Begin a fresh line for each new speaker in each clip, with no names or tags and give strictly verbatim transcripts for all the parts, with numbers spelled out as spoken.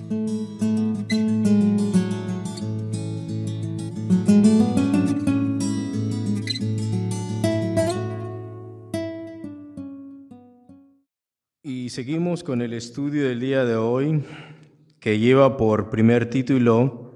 Y seguimos con el estudio del día de hoy, que lleva por primer título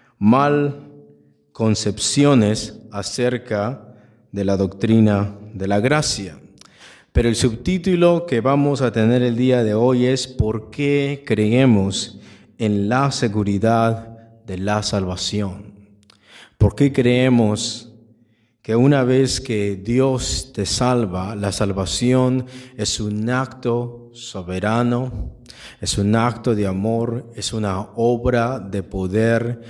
Mal concepciones acerca de la doctrina de la gracia. Pero el subtítulo que vamos a tener el día de hoy es ¿por qué creemos en la seguridad de la salvación? ¿Por qué creemos que una vez que Dios te salva, la salvación es un acto soberano, es un acto de amor, es una obra de poder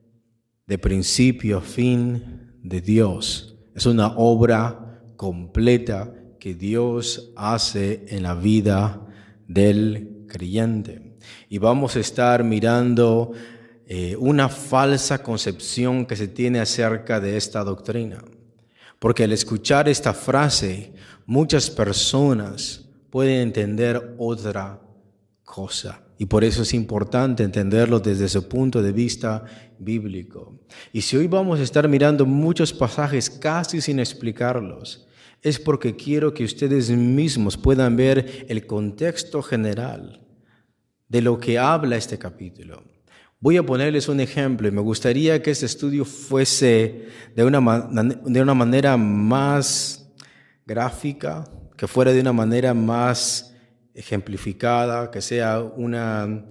de principio a fin de Dios? Es una obra completa que Dios hace en la vida del creyente. Y vamos a estar mirando eh, una falsa concepción que se tiene acerca de esta doctrina. Porque al escuchar esta frase, muchas personas pueden entender otra cosa. Y por eso es importante entenderlo desde su punto de vista bíblico. Y si hoy vamos a estar mirando muchos pasajes casi sin explicarlos, es porque quiero que ustedes mismos puedan ver el contexto general de lo que habla este capítulo. Voy a ponerles un ejemplo y me gustaría que este estudio fuese de una, man- de una manera más gráfica, que fuera de una manera más ejemplificada, que sea una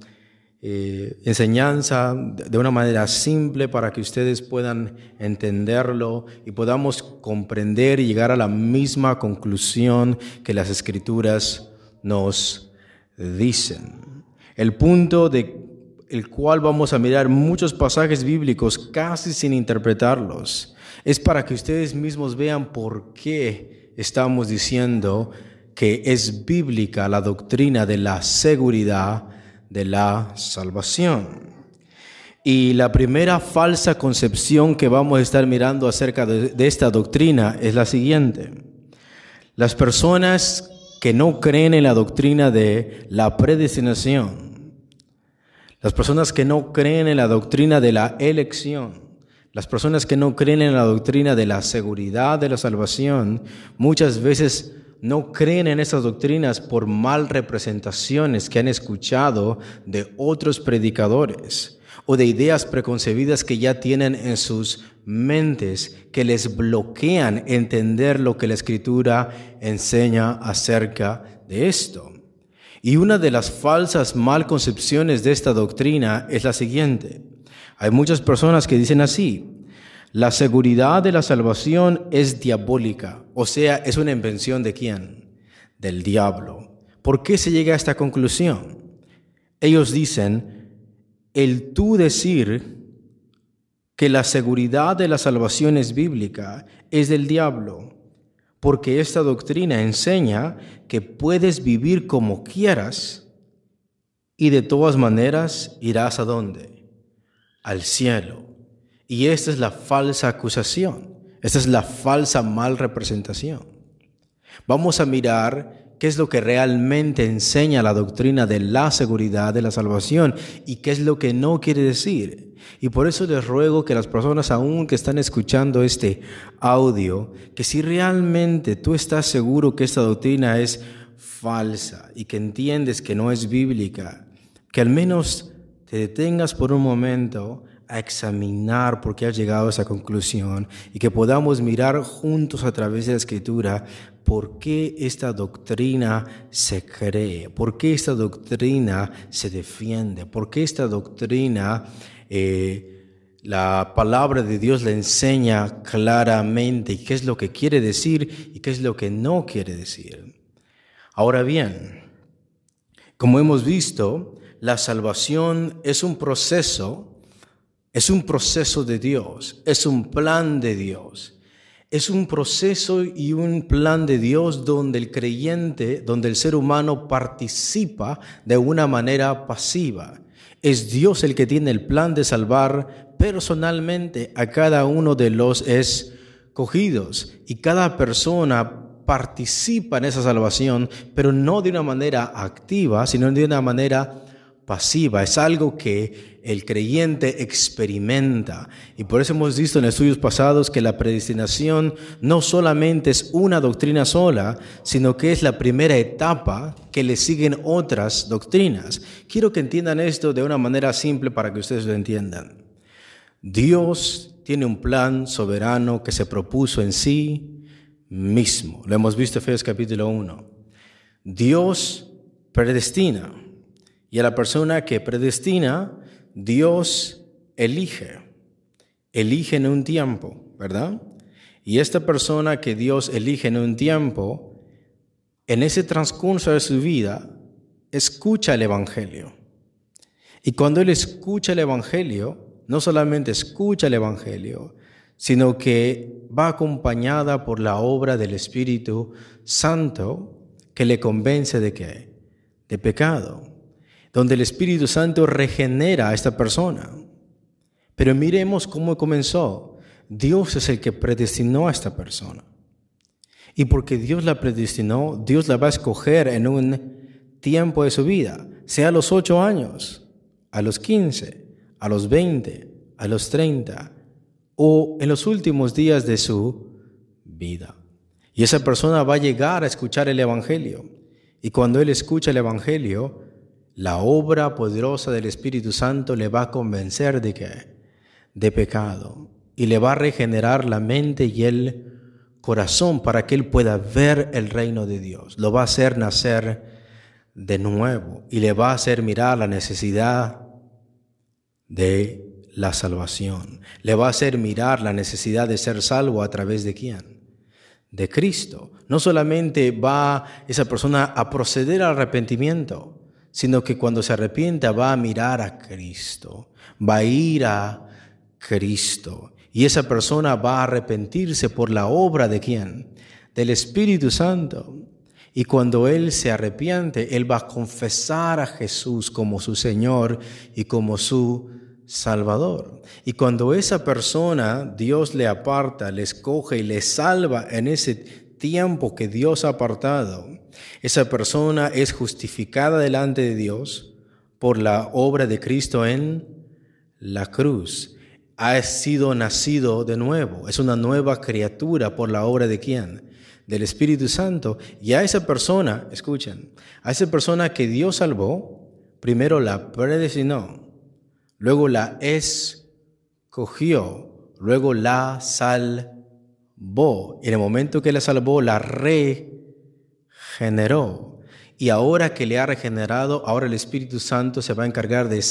eh, enseñanza de una manera simple para que ustedes puedan entenderlo y podamos comprender y llegar a la misma conclusión que las Escrituras nos dicen. El punto de el cual vamos a mirar muchos pasajes bíblicos casi sin interpretarlos, es para que ustedes mismos vean por qué estamos diciendo que es bíblica la doctrina de la seguridad de la salvación. Y la primera falsa concepción que vamos a estar mirando acerca de, de esta doctrina es la siguiente. Las personas que no creen en la doctrina de la predestinación, las personas que no creen en la doctrina de la elección, las personas que no creen en la doctrina de la seguridad de la salvación, muchas veces no creen en esas doctrinas por mal representaciones que han escuchado de otros predicadores o de ideas preconcebidas que ya tienen en sus mentes que les bloquean entender lo que la Escritura enseña acerca de esto. Y una de las falsas mal concepciones de esta doctrina es la siguiente. Hay muchas personas que dicen así: la seguridad de la salvación es diabólica, o sea, es una invención ¿de quién? Del diablo. ¿Por qué se llega a esta conclusión? Ellos dicen, el tú decir que la seguridad de la salvación es bíblica es del diablo, porque esta doctrina enseña que puedes vivir como quieras y de todas maneras irás ¿a dónde? Al cielo. Y esta es la falsa acusación, esta es la falsa mal representación. Vamos a mirar qué es lo que realmente enseña la doctrina de la seguridad de la salvación y qué es lo que no quiere decir. Y por eso les ruego que las personas aún que están escuchando este audio, que si realmente tú estás seguro que esta doctrina es falsa y que entiendes que no es bíblica, que al menos te detengas por un momento a examinar por qué has llegado a esa conclusión y que podamos mirar juntos a través de la Escritura por qué esta doctrina se cree, por qué esta doctrina se defiende, por qué esta doctrina eh, la palabra de Dios le enseña claramente y qué es lo que quiere decir y qué es lo que no quiere decir. Ahora bien, como hemos visto, la salvación es un proceso Es un proceso de Dios, es un plan de Dios. Es un proceso y un plan de Dios donde el creyente, donde el ser humano participa de una manera pasiva. Es Dios el que tiene el plan de salvar personalmente a cada uno de los escogidos. Y cada persona participa en esa salvación, pero no de una manera activa, sino de una manera pasiva, es algo que el creyente experimenta. Y por eso hemos visto en estudios pasados que la predestinación no solamente es una doctrina sola, sino que es la primera etapa que le siguen otras doctrinas. Quiero que entiendan esto de una manera simple para que ustedes lo entiendan. Dios tiene un plan soberano que se propuso en sí mismo. Lo hemos visto en Efesios capítulo uno. Dios predestina. Y a la persona que predestina, Dios elige. Elige en un tiempo, ¿verdad? Y esta persona que Dios elige en un tiempo, en ese transcurso de su vida, escucha el Evangelio. Y cuando él escucha el Evangelio, no solamente escucha el Evangelio, sino que va acompañada por la obra del Espíritu Santo que le convence de qué? De pecado. Donde el Espíritu Santo regenera a esta persona. Pero miremos cómo comenzó. Dios es el que predestinó a esta persona. Y porque Dios la predestinó, Dios la va a escoger en un tiempo de su vida, sea a los ocho años, a los quince, a los veinte, a los treinta, o en los últimos días de su vida. Y esa persona va a llegar a escuchar el Evangelio. Y cuando él escucha el Evangelio, la obra poderosa del Espíritu Santo le va a convencer de qué? De pecado. Y le va a regenerar la mente y el corazón para que él pueda ver el reino de Dios. Lo va a hacer nacer de nuevo y le va a hacer mirar la necesidad de la salvación. Le va a hacer mirar la necesidad de ser salvo a través de ¿quién? De Cristo. No solamente va esa persona a proceder al arrepentimiento, sino que cuando se arrepienta va a mirar a Cristo, va a ir a Cristo. Y esa persona va a arrepentirse por la obra de ¿quién? Del Espíritu Santo. Y cuando él se arrepiente, él va a confesar a Jesús como su Señor y como su Salvador. Y cuando esa persona, Dios le aparta, le escoge y le salva en ese tiempo que Dios ha apartado, esa persona es justificada delante de Dios por la obra de Cristo en la cruz. Ha sido nacido de nuevo, es una nueva criatura por la obra de ¿quién? Del Espíritu Santo. Y a esa persona, escuchen, a esa persona que Dios salvó, primero la predestinó, luego la escogió, luego la salvó. Y en el momento que la salvó, la regeneró. Y ahora que le ha regenerado, ahora el Espíritu Santo se va a encargar de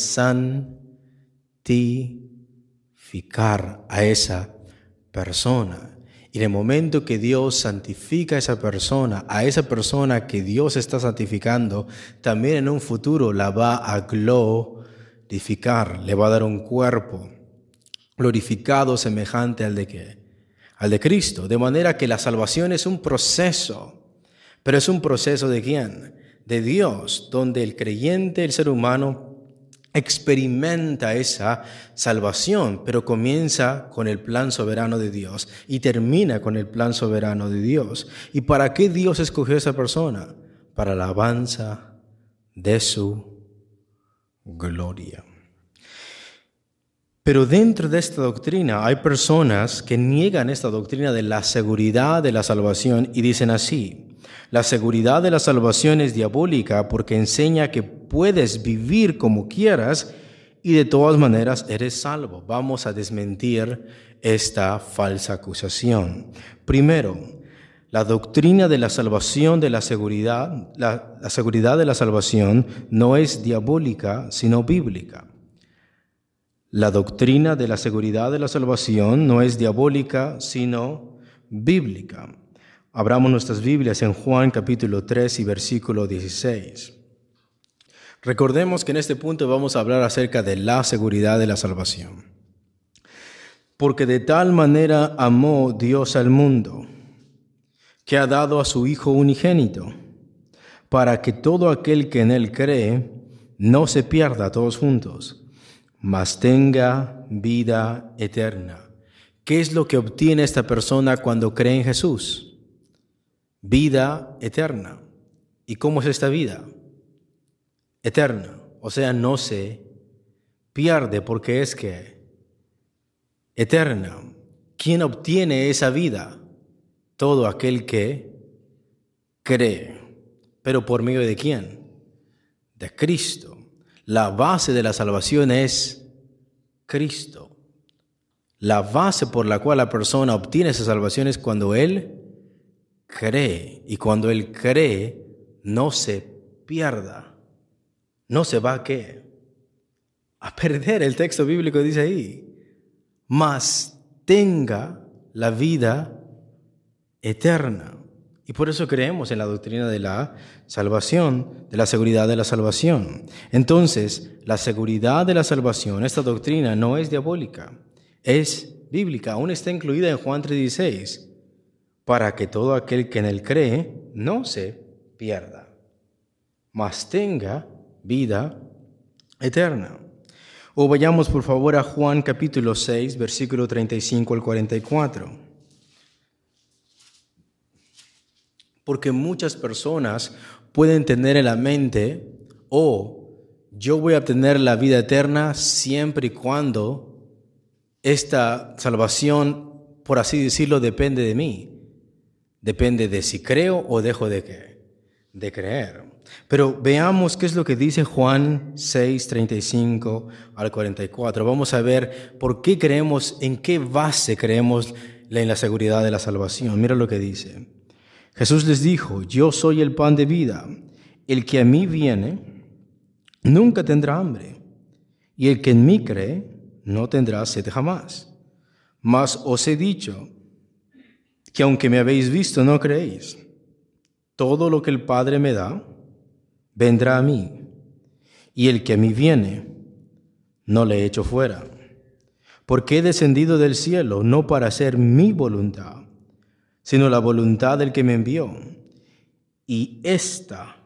santificar a esa persona. Y en el momento que Dios santifica a esa persona, a esa persona que Dios está santificando, también en un futuro la va a glorificar, le va a dar un cuerpo glorificado semejante al de ¿qué? Al de Cristo. De manera que la salvación es un proceso, pero es un proceso ¿de quién? De Dios, donde el creyente, el ser humano, experimenta esa salvación, pero comienza con el plan soberano de Dios y termina con el plan soberano de Dios. ¿Y para qué Dios escogió a esa persona? Para la alabanza de su gloria. Pero dentro de esta doctrina hay personas que niegan esta doctrina de la seguridad de la salvación y dicen así: la seguridad de la salvación es diabólica porque enseña que puedes vivir como quieras y de todas maneras eres salvo. Vamos a desmentir esta falsa acusación. Primero, la doctrina de la salvación de la seguridad, la, la seguridad de la salvación no es diabólica, sino bíblica. La doctrina de la seguridad de la salvación no es diabólica, sino bíblica. Abramos nuestras Biblias en Juan capítulo tres y versículo dieciséis. Recordemos que en este punto vamos a hablar acerca de la seguridad de la salvación. Porque de tal manera amó Dios al mundo, que ha dado a su Hijo unigénito, para que todo aquel que en él cree no se pierda todos juntos, mas tenga vida eterna. ¿Qué es lo que obtiene esta persona cuando cree en Jesús? Vida eterna. ¿Y cómo es esta vida eterna? o sea, no se pierde porque es que eterna. ¿Quién obtiene esa vida? Todo aquel que cree. ¿Pero por medio de quién? De Cristo. La base de la salvación es Cristo. La base por la cual la persona obtiene esa salvación es cuando él cree. Y cuando él cree, no se pierda. No se va a qué? A perder. El texto bíblico dice ahí. Mas tenga la vida eterna. Y por eso creemos en la doctrina de la salvación, de la seguridad de la salvación. Entonces, la seguridad de la salvación, esta doctrina no es diabólica, es bíblica. Aún está incluida en Juan tres dieciséis, para que todo aquel que en él cree no se pierda, mas tenga vida eterna. O vayamos por favor a Juan capítulo seis, versículo treinta y cinco al cuarenta y cuatro. Porque muchas personas pueden tener en la mente, oh, yo voy a obtener la vida eterna siempre y cuando esta salvación, por así decirlo, depende de mí. Depende de si creo o dejo de, ¿qué? de creer. Pero veamos qué es lo que dice Juan seis, treinta y cinco al cuarenta y cuatro. Vamos a ver por qué creemos, en qué base creemos en la seguridad de la salvación. Mira lo que dice. Jesús les dijo, yo soy el pan de vida. El que a mí viene nunca tendrá hambre, y el que en mí cree no tendrá sed jamás. Mas os he dicho que aunque me habéis visto, no creéis. Todo lo que el Padre me da, vendrá a mí, y el que a mí viene, no le echo fuera. Porque he descendido del cielo no para hacer mi voluntad, sino la voluntad del que me envió. Y esta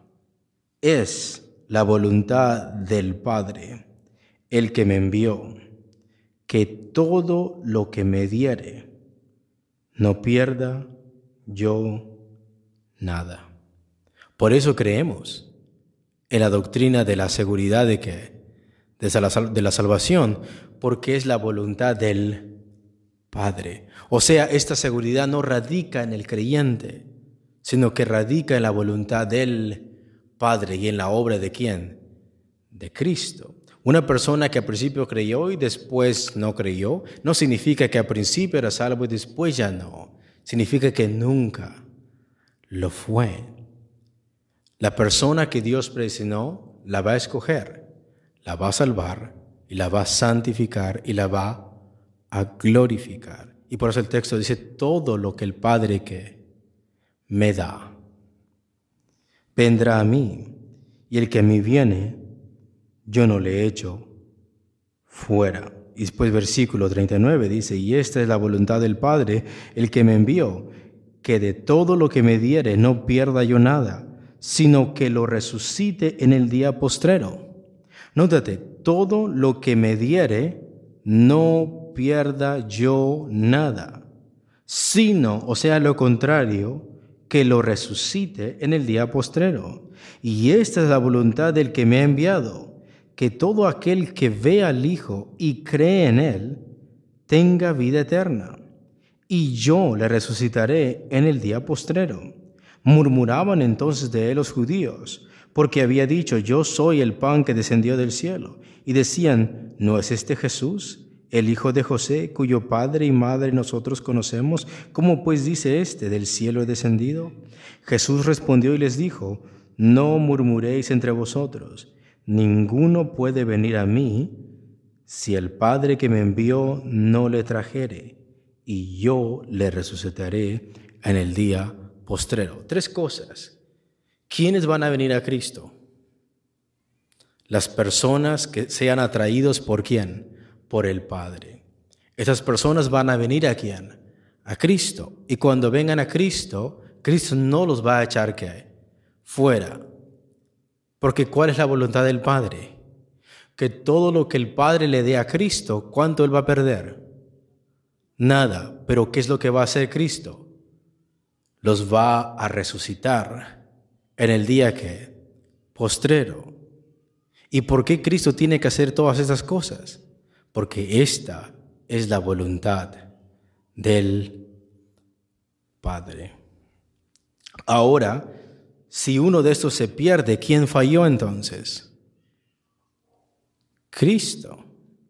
es la voluntad del Padre, el que me envió, que todo lo que me diere, no pierda yo nada. Por eso creemos en la doctrina de la seguridad de que de la salvación, porque es la voluntad del Padre. O sea, esta seguridad no radica en el creyente, sino que radica en la voluntad del Padre y en la obra de ¿quién? De Cristo. Una persona que al principio creyó y después no creyó, no significa que al principio era salvo y después ya no. Significa que nunca lo fue. La persona que Dios predestinó la va a escoger, la va a salvar y la va a santificar y la va a glorificar. Y por eso el texto dice, todo lo que el Padre que me da, vendrá a mí, y el que a mí viene, yo no le echo fuera. Y después versículo treinta y nueve dice, y esta es la voluntad del Padre, el que me envió, que de todo lo que me diere no pierda yo nada, sino que lo resucite en el día postrero. Nótate, todo lo que me diere, no pierda yo nada, sino, o sea, lo contrario, que lo resucite en el día postrero. Y esta es la voluntad del que me ha enviado, que todo aquel que ve al Hijo y cree en Él, tenga vida eterna, y yo le resucitaré en el día postrero. Murmuraban entonces de él los judíos, porque había dicho, yo soy el pan que descendió del cielo. Y decían, ¿no es este Jesús, el hijo de José, cuyo padre y madre nosotros conocemos? ¿Cómo pues dice este, del cielo he descendido? Jesús respondió y les dijo, no murmuréis entre vosotros. Ninguno puede venir a mí si el Padre que me envió no le trajere, y yo le resucitaré en el día postrero. Tres cosas. ¿Quiénes van a venir a Cristo? Las personas que sean atraídos por ¿quién? Por el Padre. Esas personas van a venir a ¿quién? A Cristo. Y cuando vengan a Cristo, Cristo no los va a echar ¿qué? Fuera. Porque ¿cuál es la voluntad del Padre? Que todo lo que el Padre le dé a Cristo, ¿cuánto Él va a perder? Nada. Pero ¿qué es lo que va a hacer Cristo? Los va a resucitar en el día que postrero. ¿Y por qué Cristo tiene que hacer todas estas cosas? Porque esta es la voluntad del Padre. Ahora, si uno de estos se pierde, ¿quién falló entonces? Cristo.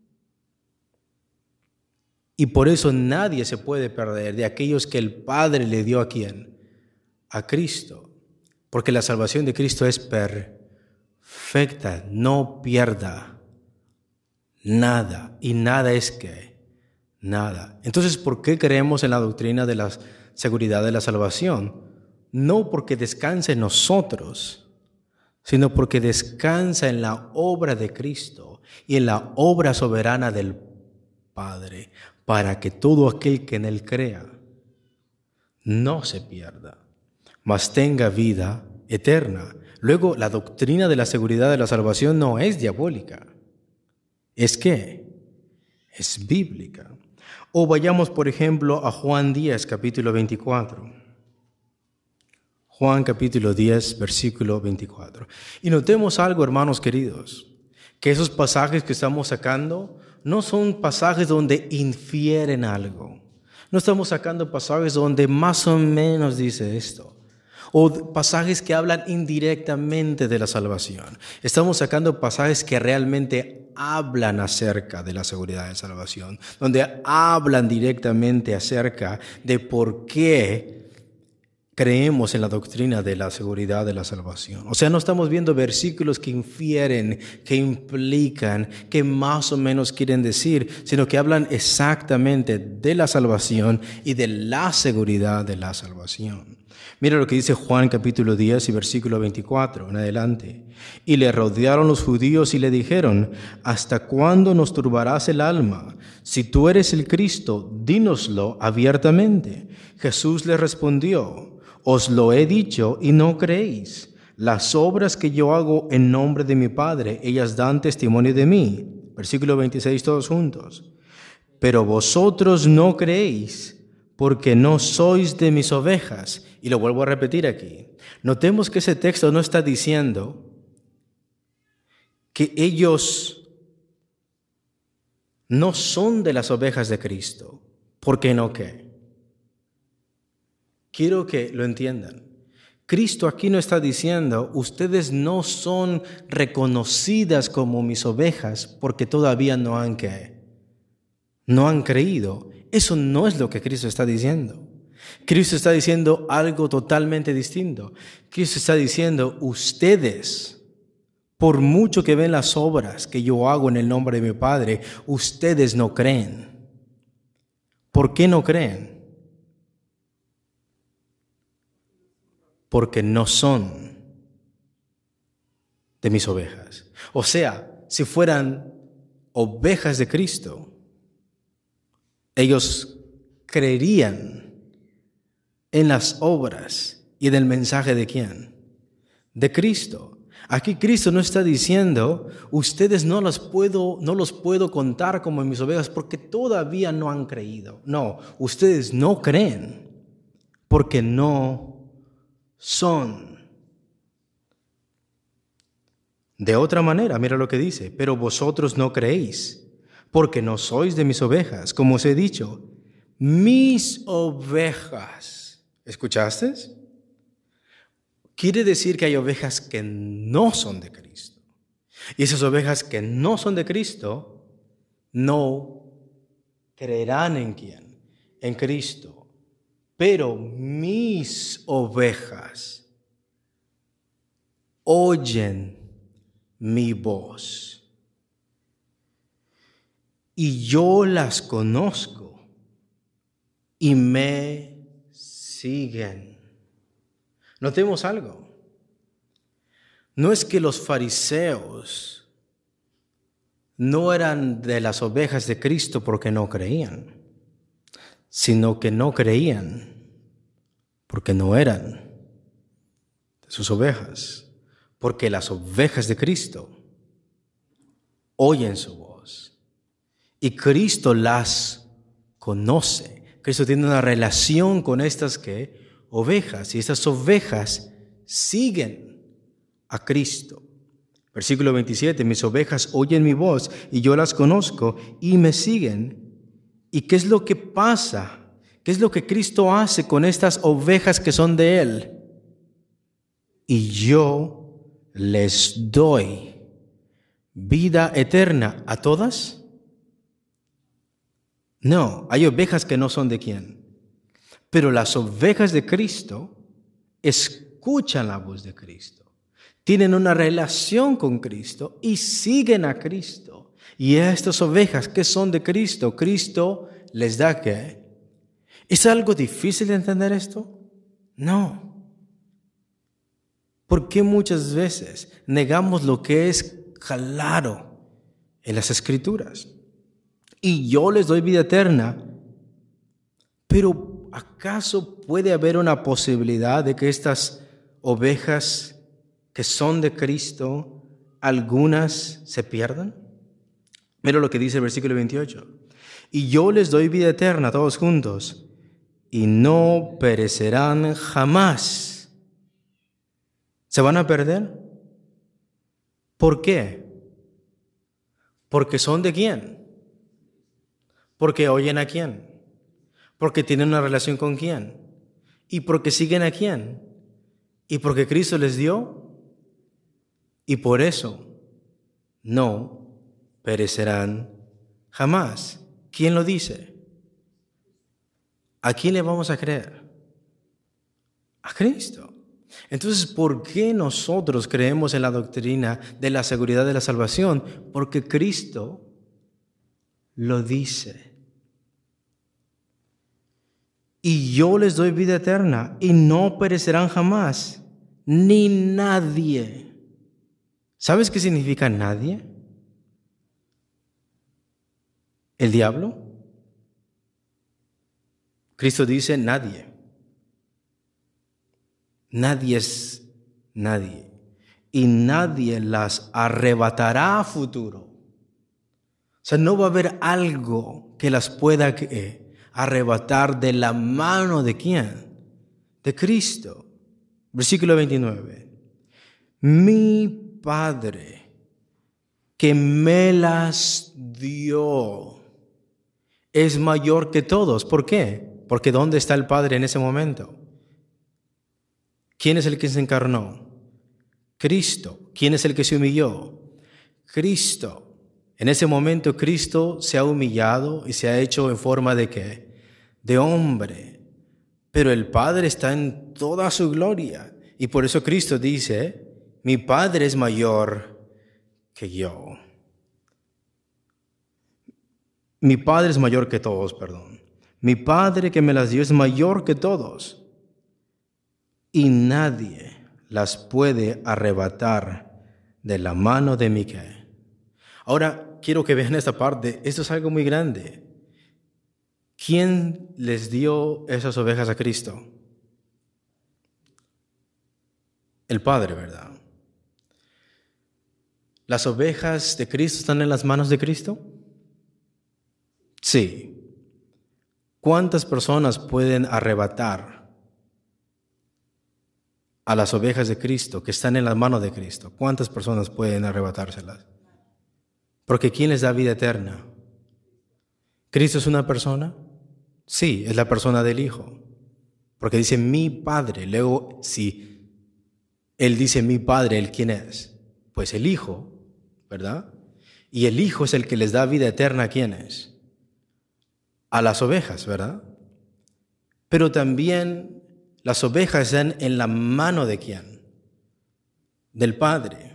Y por eso nadie se puede perder de aquellos que el Padre le dio a quién, a Cristo. Porque la salvación de Cristo es perfecta, no pierda nada. Y nada es que nada. Entonces, ¿por qué creemos en la doctrina de la seguridad de la salvación? No porque descansa en nosotros, sino porque descansa en la obra de Cristo y en la obra soberana del Padre, para que todo aquel que en Él crea no se pierda, mas tenga vida eterna. Luego, la doctrina de la seguridad de la salvación no es diabólica. ¿Es qué? Es bíblica. O vayamos, por ejemplo, a Juan diez, capítulo veinticuatro. Juan capítulo diez, versículo veinticuatro. Y notemos algo, hermanos queridos, que esos pasajes que estamos sacando no son pasajes donde infieren algo. No estamos sacando pasajes donde más o menos dice esto, o pasajes que hablan indirectamente de la salvación. Estamos sacando pasajes que realmente hablan acerca de la seguridad de salvación, donde hablan directamente acerca de por qué creemos en la doctrina de la seguridad de la salvación. O sea, no estamos viendo versículos que infieren, que implican, que más o menos quieren decir, sino que hablan exactamente de la salvación y de la seguridad de la salvación. Mira lo que dice Juan capítulo diez y versículo veinticuatro en adelante. Y le rodearon los judíos y le dijeron: ¿hasta cuándo nos turbarás el alma? Si tú eres el Cristo, dínoslo abiertamente. Jesús le respondió: os lo he dicho y no creéis. Las obras que yo hago en nombre de mi Padre, ellas dan testimonio de mí. Versículo veintiséis, todos juntos. Pero vosotros no creéis, porque no sois de mis ovejas. Y lo vuelvo a repetir aquí. Notemos que ese texto no está diciendo que ellos no son de las ovejas de Cristo. ¿Por qué no qué? Quiero que lo entiendan. Cristo aquí no está diciendo: ustedes no son reconocidas como mis ovejas porque todavía no han ¿qué? No han creído. Eso no es lo que Cristo está diciendo. Cristo está diciendo algo totalmente distinto. Cristo está diciendo: ustedes, por mucho que ven las obras que yo hago en el nombre de mi Padre, ustedes no creen. ¿Por qué no creen? Porque no son de mis ovejas. O sea, si fueran ovejas de Cristo, ellos creerían en las obras y en el mensaje de ¿quién? De Cristo. Aquí Cristo no está diciendo: ustedes no los puedo, no los puedo contar como mis ovejas porque todavía no han creído. No, ustedes no creen porque no son. De otra manera, mira lo que dice: pero vosotros no creéis, porque no sois de mis ovejas, como os he dicho. Mis ovejas. ¿Escuchaste? Quiere decir que hay ovejas que no son de Cristo. Y esas ovejas que no son de Cristo no creerán en quién, en Cristo. Pero mis ovejas oyen mi voz y yo las conozco y me siguen. Notemos algo. No es que los fariseos no eran de las ovejas de Cristo porque no creían, sino que no creían porque no eran de sus ovejas, porque las ovejas de Cristo oyen su voz y Cristo las conoce. Cristo tiene una relación con estas ¿qué? Ovejas, y estas ovejas siguen a Cristo. Versículo veintisiete, mis ovejas oyen mi voz y yo las conozco y me siguen. ¿Y qué es lo que pasa? ¿Qué es lo que Cristo hace con estas ovejas que son de Él? Y yo les doy vida eterna a todas. No, hay ovejas que no son de quién. Pero las ovejas de Cristo escuchan la voz de Cristo, tienen una relación con Cristo y siguen a Cristo. Y estas ovejas que son de Cristo, Cristo les da ¿qué? ¿Es algo difícil de entender esto? No. ¿Por qué muchas veces negamos lo que es claro en las Escrituras? Y yo les doy vida eterna, pero ¿acaso puede haber una posibilidad de que estas ovejas que son de Cristo, algunas se pierdan? Mira lo que dice el versículo veintiocho. Y yo les doy vida eterna a todos juntos, y no perecerán jamás. ¿Se van a perder? ¿Por qué? Porque son de quién. Porque oyen a quién. Porque tienen una relación con quién. Y porque siguen a quién. Y porque Cristo les dio. Y por eso no perecerán jamás. ¿Quién lo dice? ¿A quién le vamos a creer? A Cristo. Entonces, ¿por qué nosotros creemos en la doctrina de la seguridad de la salvación? Porque Cristo lo dice. Y yo les doy vida eterna y no perecerán jamás, ni nadie. ¿Sabes qué significa nadie? ¿El diablo? Cristo dice nadie. Nadie es nadie. Y nadie las arrebatará a futuro. O sea, no va a haber algo que las pueda eh, arrebatar de la mano de quién? De Cristo. Versículo veintinueve. Mi Padre, que me las dio, es mayor que todos. ¿Por qué? Porque ¿dónde está el Padre en ese momento? ¿Quién es el que se encarnó? Cristo. ¿Quién es el que se humilló? Cristo. En ese momento Cristo se ha humillado y se ha hecho en forma de ¿qué? De hombre. Pero el Padre está en toda su gloria. Y por eso Cristo dice, mi Padre es mayor que yo. Mi Padre es mayor que todos, perdón. Mi Padre que me las dio es mayor que todos. Y nadie las puede arrebatar de la mano de mi ¿qué? Ahora, quiero que vean esta parte. Esto es algo muy grande. ¿Quién les dio esas ovejas a Cristo? El Padre, ¿verdad? ¿Las ovejas de Cristo están en las manos de Cristo? Sí. ¿Cuántas personas pueden arrebatar a las ovejas de Cristo que están en las manos de Cristo? ¿Cuántas personas pueden arrebatárselas? Porque ¿quién les da vida eterna? ¿Cristo es una persona? Sí, es la persona del Hijo. Porque dice mi Padre. Luego, si Él dice mi Padre, ¿Él quién es? Pues el Hijo, ¿verdad? Y el Hijo es el que les da vida eterna. ¿A quiénes? A las ovejas, ¿verdad? Pero también las ovejas están en la mano de quién? Del Padre.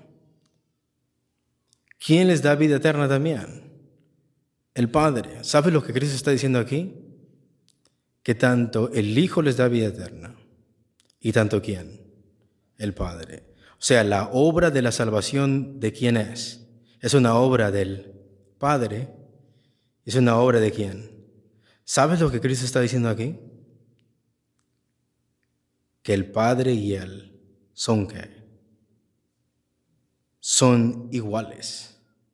¿Quién les da vida eterna también? El Padre. ¿Sabes lo que Cristo está diciendo aquí? Que tanto el Hijo les da vida eterna. ¿Y tanto quién? El Padre. O sea, la obra de la salvación, ¿de quién es? Es una obra del Padre. ¿Es una obra de quién? ¿Sabes lo que Cristo está diciendo aquí? Que el Padre y Él son ¿qué? Son iguales.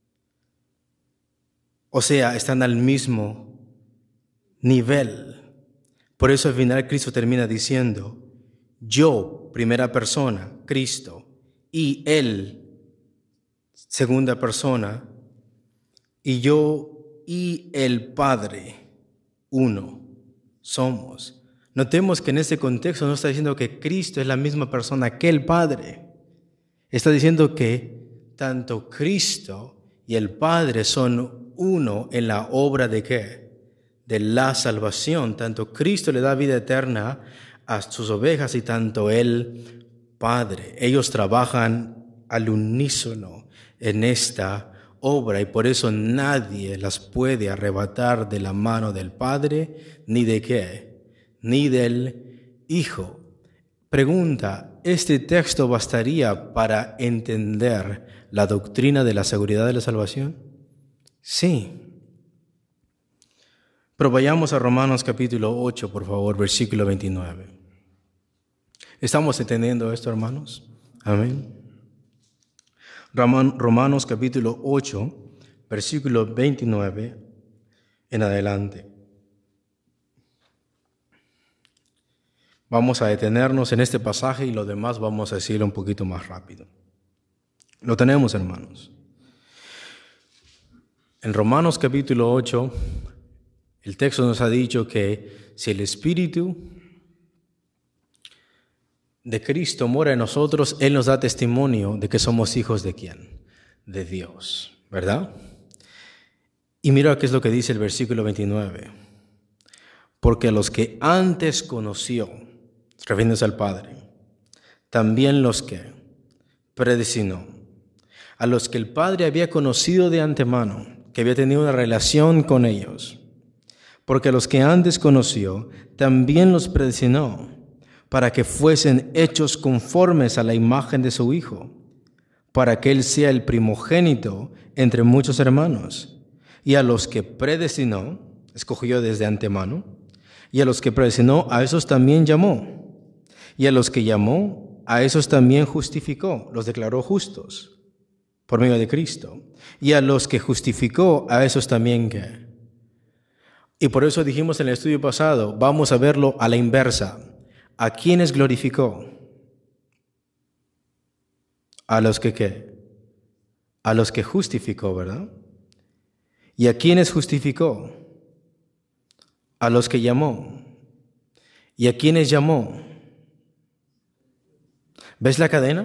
O sea, están al mismo nivel. Por eso al final Cristo termina diciendo, yo, primera persona, Cristo, y Él, segunda persona, y yo y el Padre, uno, somos. Notemos que en este contexto no está diciendo que Cristo es la misma persona que el Padre. Está diciendo que tanto Cristo y el Padre son uno en la obra de ¿qué? De la salvación. Tanto Cristo le da vida eterna a sus ovejas y tanto el Padre. Ellos trabajan al unísono en esta obra y por eso nadie las puede arrebatar de la mano del Padre, ni de qué, ni del Hijo. Pregunta, ¿este texto bastaría para entender la doctrina de la seguridad de la salvación? Sí. Pero vayamos a Romanos capítulo ocho, por favor, versículo veintinueve. ¿Estamos entendiendo esto, hermanos? Amén. Romanos capítulo ocho, versículo veintinueve en adelante. Vamos a detenernos en este pasaje y lo demás vamos a decirlo un poquito más rápido. Lo tenemos, hermanos. En Romanos capítulo ocho, el texto nos ha dicho que si el Espíritu de Cristo mora en nosotros, Él nos da testimonio de que somos hijos de ¿quién? De Dios, ¿verdad? Y mira qué es lo que dice el versículo veintinueve. Porque a los que antes conoció, refiriéndose al Padre, también los que predestinó, a los que el Padre había conocido de antemano, que había tenido una relación con ellos, porque a los que antes conoció, también los predestinó, para que fuesen hechos conformes a la imagen de su Hijo, para que Él sea el primogénito entre muchos hermanos. Y a los que predestinó, escogió desde antemano, y a los que predestinó, a esos también llamó. Y a los que llamó, a esos también justificó, los declaró justos por medio de Cristo. Y a los que justificó, a esos también ¿qué? Y por eso dijimos en el estudio pasado, vamos a verlo a la inversa. ¿A quiénes glorificó? A los que ¿qué? A los que justificó, ¿verdad? ¿Y a quiénes justificó? A los que llamó. ¿Y a quiénes llamó? ¿Ves la cadena?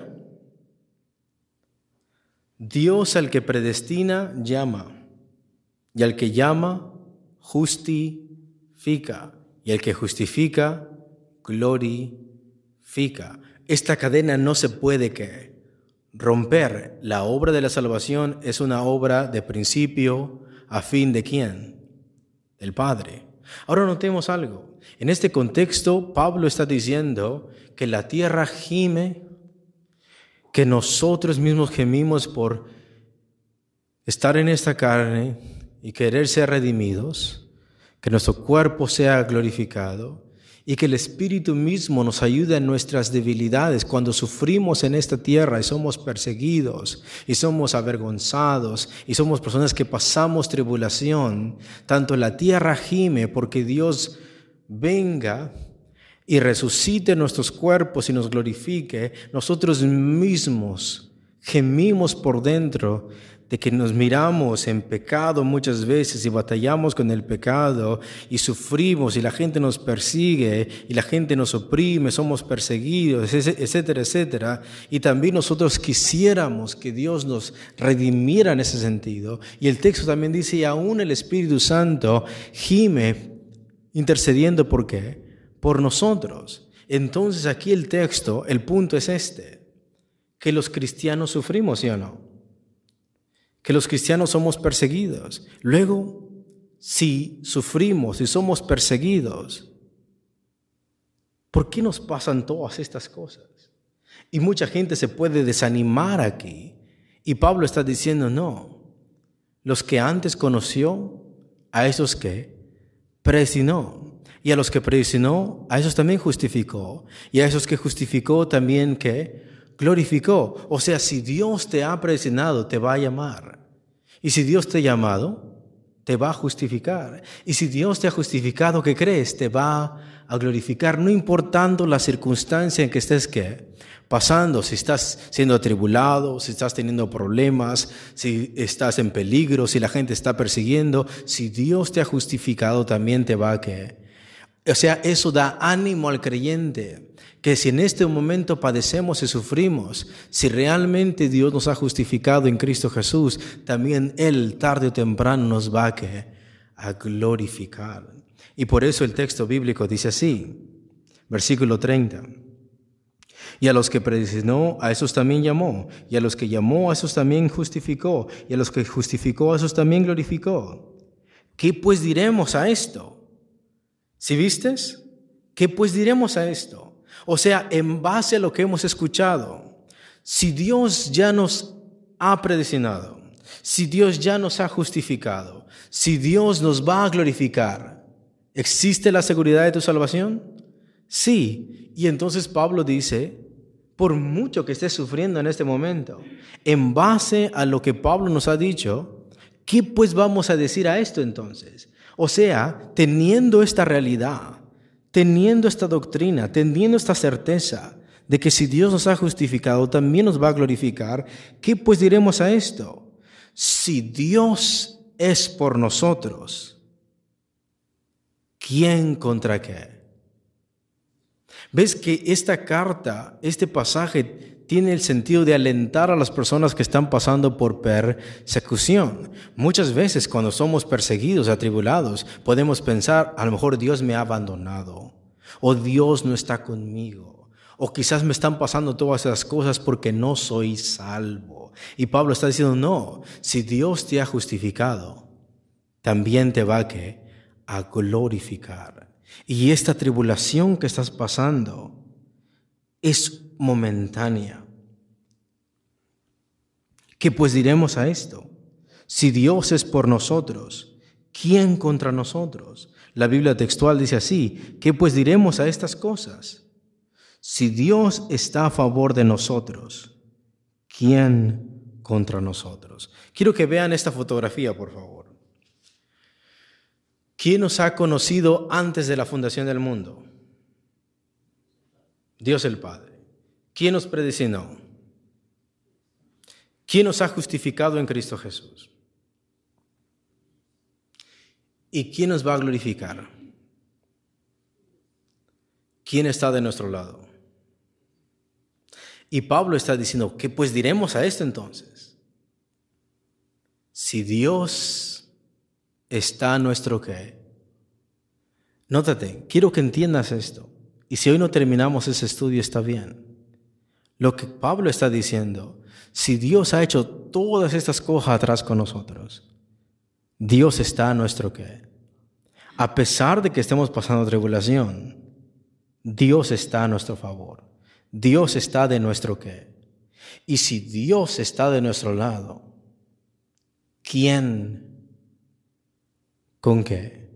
Dios al que predestina, llama. Y al que llama, justifica. Y al que justifica, glorifica. Esta cadena no se puede ¿qué? Romper. La obra de la salvación es una obra de principio a fin de ¿quién? Del Padre. Ahora notemos algo. En este contexto, Pablo está diciendo que la tierra gime, que nosotros mismos gemimos por estar en esta carne y querer ser redimidos, que nuestro cuerpo sea glorificado y que el Espíritu mismo nos ayude en nuestras debilidades cuando sufrimos en esta tierra y somos perseguidos y somos avergonzados y somos personas que pasamos tribulación. Tanto la tierra gime porque Dios venga y resucite nuestros cuerpos y nos glorifique. Nosotros mismos gemimos por dentro de que nos miramos en pecado muchas veces y batallamos con el pecado y sufrimos y la gente nos persigue y la gente nos oprime, somos perseguidos, etcétera, etcétera. Y también nosotros quisiéramos que Dios nos redimiera en ese sentido. Y el texto también dice, y aún el Espíritu Santo gime intercediendo, ¿por qué? Por nosotros. Entonces aquí el texto, el punto es este, que los cristianos sufrimos, ¿sí o no? Que los cristianos somos perseguidos. Luego, si sufrimos y somos perseguidos, ¿por qué nos pasan todas estas cosas? Y mucha gente se puede desanimar aquí. Y Pablo está diciendo, no, los que antes conoció, a esos que predestinó. Y a los que predestinó, a esos también justificó. Y a esos que justificó también que glorificó. O sea, si Dios te ha predestinado, te va a llamar. Y si Dios te ha llamado, te va a justificar. Y si Dios te ha justificado, ¿qué crees? Te va a glorificar, no importando la circunstancia en que estés ¿qué? pasando, si estás siendo atribulado, si estás teniendo problemas, si estás en peligro, si la gente está persiguiendo, si Dios te ha justificado, también te va a que. O sea, eso da ánimo al creyente, que si en este momento padecemos y sufrimos, si realmente Dios nos ha justificado en Cristo Jesús, también Él tarde o temprano nos va a, que, a glorificar. Y por eso el texto bíblico dice así, versículo treinta. Y a los que predestinó, a esos también llamó. Y a los que llamó, a esos también justificó. Y a los que justificó, a esos también glorificó. ¿Qué pues diremos a esto? ¿Sí vistes? ¿Qué pues diremos a esto? O sea, en base a lo que hemos escuchado, si Dios ya nos ha predestinado, si Dios ya nos ha justificado, si Dios nos va a glorificar, ¿existe la seguridad de tu salvación? Sí. Y entonces Pablo dice, por mucho que estés sufriendo en este momento, en base a lo que Pablo nos ha dicho, ¿qué pues vamos a decir a esto entonces? O sea, teniendo esta realidad, teniendo esta doctrina, teniendo esta certeza de que si Dios nos ha justificado, también nos va a glorificar, ¿qué pues diremos a esto? Si Dios es por nosotros, ¿quién contra qué? ¿Ves que esta carta, este pasaje, tiene el sentido de alentar a las personas que están pasando por persecución? Muchas veces cuando somos perseguidos, atribulados, podemos pensar, a lo mejor Dios me ha abandonado, o Dios no está conmigo, o quizás me están pasando todas esas cosas porque no soy salvo. Y Pablo está diciendo, no, si Dios te ha justificado, también te va a, ¿qué? a glorificar. Y esta tribulación que estás pasando es momentánea. ¿Qué pues diremos a esto? Si Dios es por nosotros, ¿quién contra nosotros? La Biblia textual dice así, ¿qué pues diremos a estas cosas? Si Dios está a favor de nosotros, ¿quién contra nosotros? Quiero que vean esta fotografía, por favor. ¿Quién nos ha conocido antes de la fundación del mundo? Dios el Padre. ¿Quién nos predestinó? ¿Quién nos ha justificado en Cristo Jesús? ¿Y quién nos va a glorificar? ¿Quién está de nuestro lado? Y Pablo está diciendo, ¿qué pues diremos a esto entonces? Si Dios está a nuestro qué. Nótate, quiero que entiendas esto. Y si hoy no terminamos ese estudio, está bien. Lo que Pablo está diciendo, si Dios ha hecho todas estas cosas atrás con nosotros, Dios está a nuestro qué. A pesar de que estemos pasando tribulación, Dios está a nuestro favor. Dios está de nuestro qué. Y si Dios está de nuestro lado, ¿quién con qué?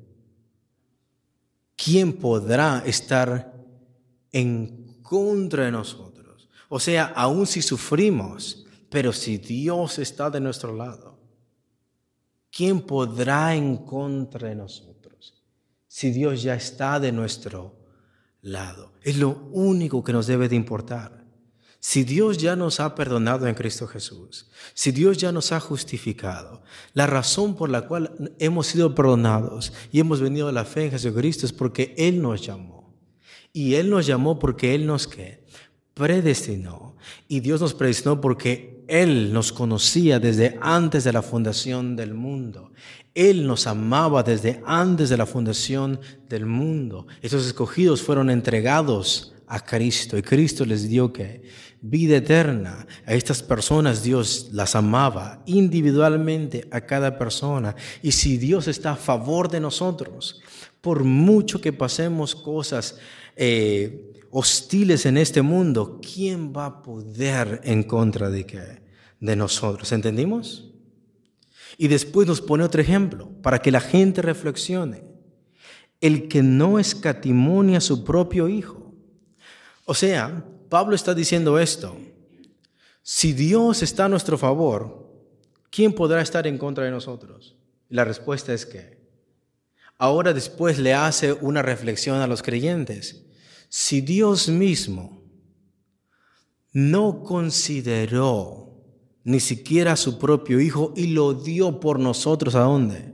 ¿Quién podrá estar en contra de nosotros? O sea, aun si sufrimos, pero si Dios está de nuestro lado, ¿quién podrá en contra de nosotros? Si Dios ya está de nuestro lado. Es lo único que nos debe de importar. Si Dios ya nos ha perdonado en Cristo Jesús, si Dios ya nos ha justificado, la razón por la cual hemos sido perdonados y hemos venido a la fe en Jesucristo es porque Él nos llamó. Y Él nos llamó porque Él nos ¿qué? predestinó. Y Dios nos predestinó porque Él nos conocía desde antes de la fundación del mundo. Él nos amaba desde antes de la fundación del mundo. Estos escogidos fueron entregados a Cristo y Cristo les dio ¿qué? vida eterna. A estas personas Dios las amaba individualmente a cada persona. Y si Dios está a favor de nosotros, por mucho que pasemos cosas eh, hostiles en este mundo, ¿quién va a poder en contra de qué? De nosotros. ¿Entendimos? Y después nos pone otro ejemplo para que la gente reflexione. El que no escatimó a su propio Hijo. O sea, Pablo está diciendo esto. Si Dios está a nuestro favor, ¿quién podrá estar en contra de nosotros? Y la respuesta es que ahora después le hace una reflexión a los creyentes. Si Dios mismo no consideró ni siquiera a su propio Hijo y lo dio por nosotros. ¿A dónde?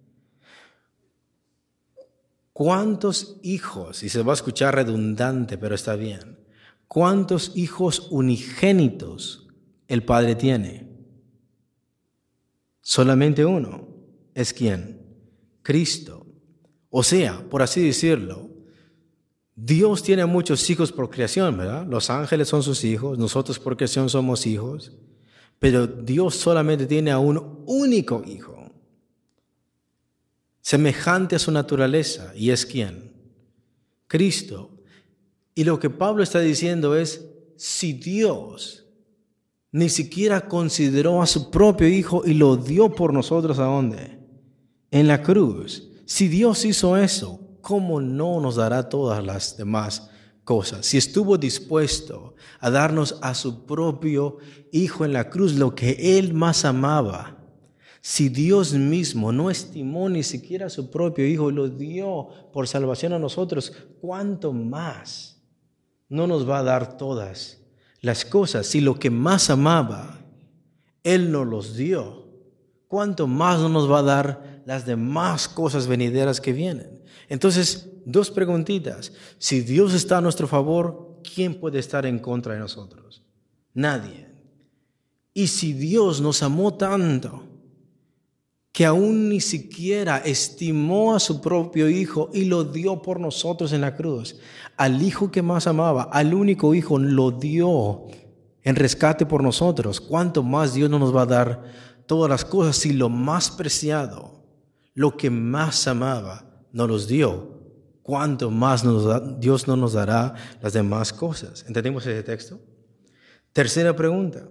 ¿Cuántos hijos, y se va a escuchar redundante, pero está bien, cuántos hijos unigénitos el Padre tiene? Solamente uno. ¿Es quién? Cristo. O sea, por así decirlo, Dios tiene muchos hijos por creación, ¿verdad? Los ángeles son sus hijos, nosotros por creación somos hijos, pero Dios solamente tiene a un único hijo, semejante a su naturaleza, ¿y es quién? Cristo. Y lo que Pablo está diciendo es, si Dios ni siquiera consideró a su propio Hijo y lo dio por nosotros, ¿a dónde? En la cruz. Si Dios hizo eso, ¿cómo no nos dará todas las demás cosas? Si estuvo dispuesto a darnos a su propio Hijo en la cruz, lo que Él más amaba, si Dios mismo no estimó ni siquiera a su propio Hijo y lo dio por salvación a nosotros, ¿cuánto más no nos va a dar todas las cosas? Si lo que más amaba, Él nos los dio, ¿cuánto más no nos va a dar las demás cosas venideras que vienen? Entonces, dos preguntitas. Si Dios está a nuestro favor, ¿quién puede estar en contra de nosotros? Nadie. Y si Dios nos amó tanto que aún ni siquiera estimó a su propio Hijo y lo dio por nosotros en la cruz, al Hijo que más amaba, al único Hijo, lo dio en rescate por nosotros, ¿cuánto más Dios no nos va a dar todas las cosas si lo más preciado, lo que más amaba, nos los dio? ¿Cuánto más nos da, Dios no nos dará las demás cosas? ¿Entendemos ese texto? Tercera pregunta.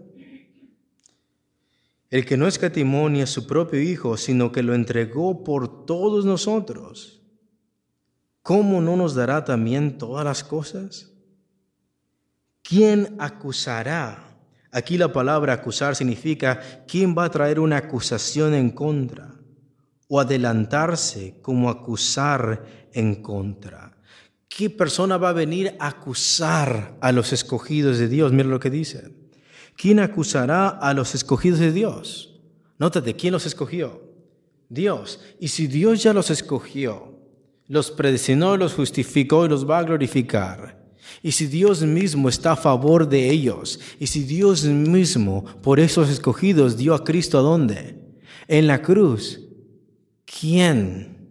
El que no escatimó ni a su propio Hijo, sino que lo entregó por todos nosotros, ¿cómo no nos dará también todas las cosas? ¿Quién acusará? Aquí la palabra acusar significa ¿quién va a traer una acusación en contra? O adelantarse como acusar en contra. ¿Qué persona va a venir a acusar a los escogidos de Dios? Mira lo que dice. ¿Quién acusará a los escogidos de Dios? Nótate, ¿quién los escogió? Dios. Y si Dios ya los escogió, los predestinó, los justificó y los va a glorificar, y si Dios mismo está a favor de ellos, y si Dios mismo por esos escogidos dio a Cristo, ¿a dónde? En la cruz, ¿quién?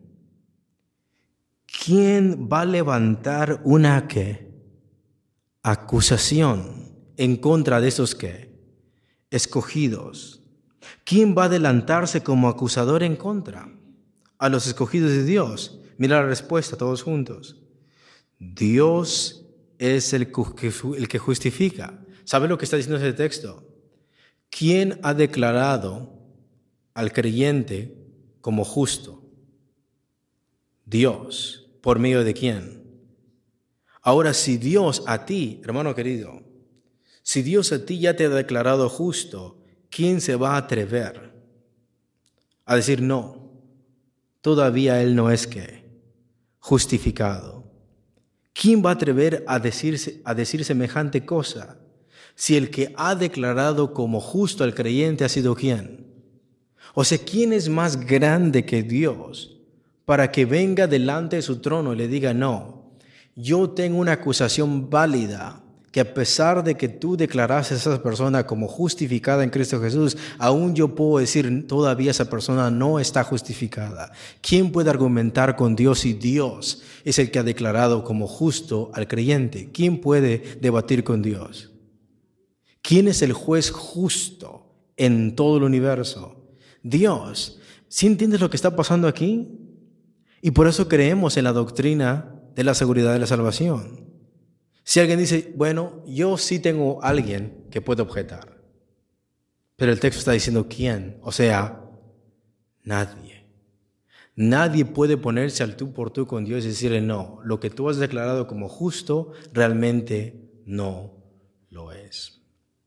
¿Quién va a levantar una ¿qué? Acusación en contra de esos ¿qué? Escogidos? ¿Quién va a adelantarse como acusador en contra a los escogidos de Dios? Mira la respuesta todos juntos. Dios es el que justifica. ¿Sabe lo que está diciendo ese texto? ¿Quién ha declarado al creyente como justo? Dios. ¿Por medio de quién? Ahora, si Dios a ti, hermano querido, si Dios a ti ya te ha declarado justo, ¿quién se va a atrever a decir no? Todavía Él no es ¿qué? Justificado. ¿Quién va a atrever a decir, a decir semejante cosa si el que ha declarado como justo al creyente ha sido quién? O sea, ¿quién es más grande que Dios para que venga delante de su trono y le diga no? Yo tengo una acusación válida que a pesar de que tú declaraste a esa persona como justificada en Cristo Jesús, aún yo puedo decir todavía esa persona no está justificada. ¿Quién puede argumentar con Dios si Dios es el que ha declarado como justo al creyente? ¿Quién puede debatir con Dios? ¿Quién es el juez justo en todo el universo? Dios. ¿Sí entiendes lo que está pasando aquí? Y por eso creemos en la doctrina de la seguridad de la salvación. Si alguien dice, bueno, yo sí tengo a alguien que puede objetar, pero el texto está diciendo ¿quién? O sea, nadie. Nadie puede ponerse al tú por tú con Dios y decirle no, lo que tú has declarado como justo realmente no lo es.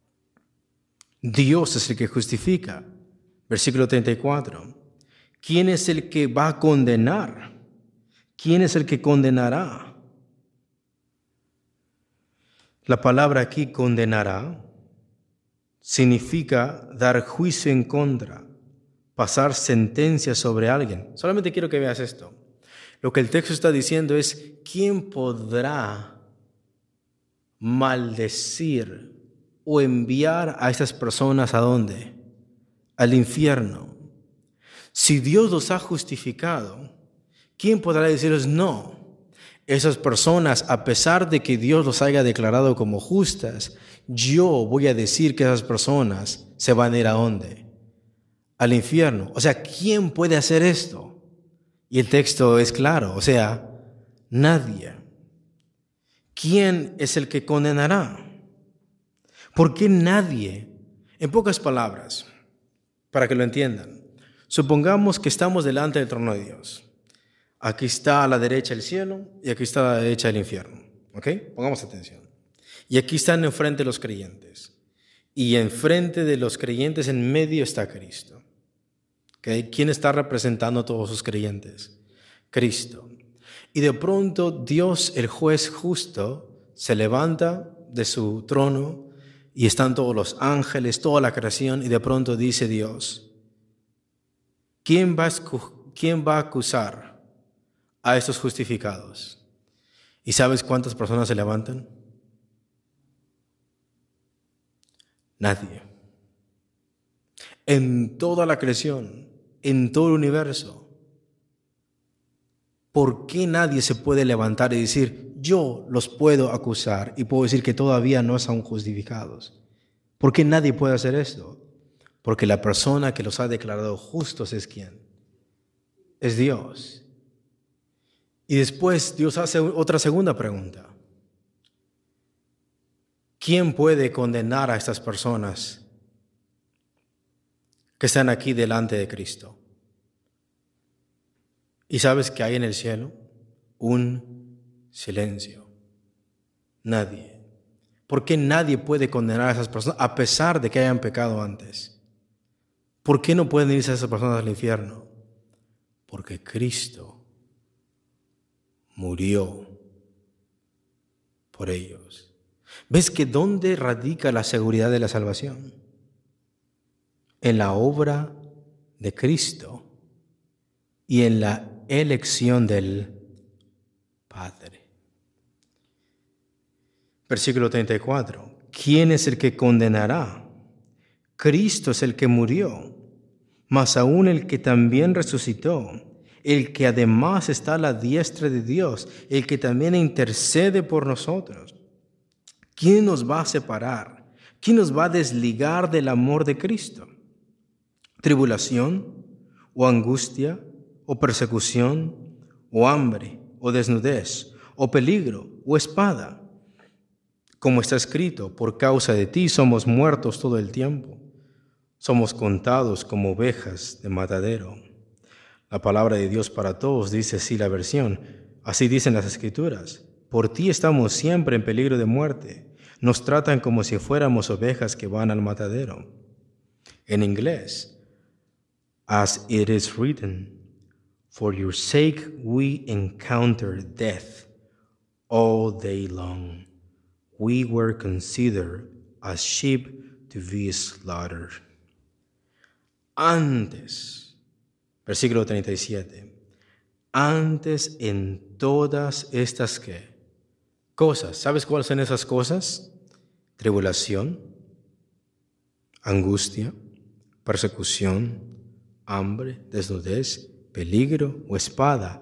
Dios es el que justifica. Versículo treinta y cuatro. ¿Quién es el que va a condenar? ¿Quién es el que condenará? La palabra aquí, condenará, significa dar juicio en contra, pasar sentencia sobre alguien. Solamente quiero que veas esto. Lo que el texto está diciendo es, ¿quién podrá maldecir o enviar a estas personas a dónde? Al infierno. Si Dios los ha justificado, ¿quién podrá decirles no? Esas personas, a pesar de que Dios los haya declarado como justas, yo voy a decir que esas personas se van a ir a dónde? Al infierno. O sea, ¿quién puede hacer esto? Y el texto es claro, o sea, nadie. ¿Quién es el que condenará? ¿Por qué nadie? En pocas palabras, para que lo entiendan, supongamos que estamos delante del trono de Dios. Aquí está a la derecha el cielo y aquí está a la derecha el infierno. ¿Ok? Pongamos atención. Y aquí están enfrente los creyentes. Y enfrente de los creyentes, en medio está Cristo. ¿Ok? ¿Quién está representando a todos sus creyentes? Cristo. Y de pronto Dios, el juez justo, se levanta de su trono y están todos los ángeles, toda la creación, y de pronto dice Dios, ¿quién va a, quién va a acusar a estos justificados? ¿Y sabes cuántas personas se levantan? Nadie. En toda la creación, en todo el universo, ¿por qué nadie se puede levantar y decir, yo los puedo acusar y puedo decir que todavía no son justificados? ¿Por qué nadie puede hacer esto? Porque la persona que los ha declarado justos es ¿quién? Es Dios. Y después Dios hace otra segunda pregunta. ¿Quién puede condenar a estas personas que están aquí delante de Cristo? ¿Y sabes que hay en el cielo? Un silencio. Nadie. ¿Por qué nadie puede condenar a esas personas a pesar de que hayan pecado antes? ¿Por qué no pueden irse esas personas al infierno? Porque Cristo murió por ellos. ¿Ves que dónde radica la seguridad de la salvación? En la obra de Cristo y en la elección del Padre. Versículo treinta y cuatro. ¿Quién es el que condenará? Cristo es el que murió, mas aún el que también resucitó, el que además está a la diestra de Dios, el que también intercede por nosotros. ¿Quién nos va a separar? ¿Quién nos va a desligar del amor de Cristo? ¿Tribulación o angustia o persecución o hambre o desnudez o peligro o espada? Como está escrito, por causa de ti somos muertos todo el tiempo. Somos contados como ovejas de matadero. La palabra de Dios para todos dice así la versión. Así dicen las Escrituras. Por ti estamos siempre en peligro de muerte. Nos tratan como si fuéramos ovejas que van al matadero. En inglés, as it is written, for your sake we encounter death all day long. We were considered as sheep to be slaughtered. Antes, versículo treinta y siete, antes en todas estas ¿qué? Cosas. ¿Sabes cuáles son esas cosas? Tribulación, angustia, persecución, hambre, desnudez, peligro o espada.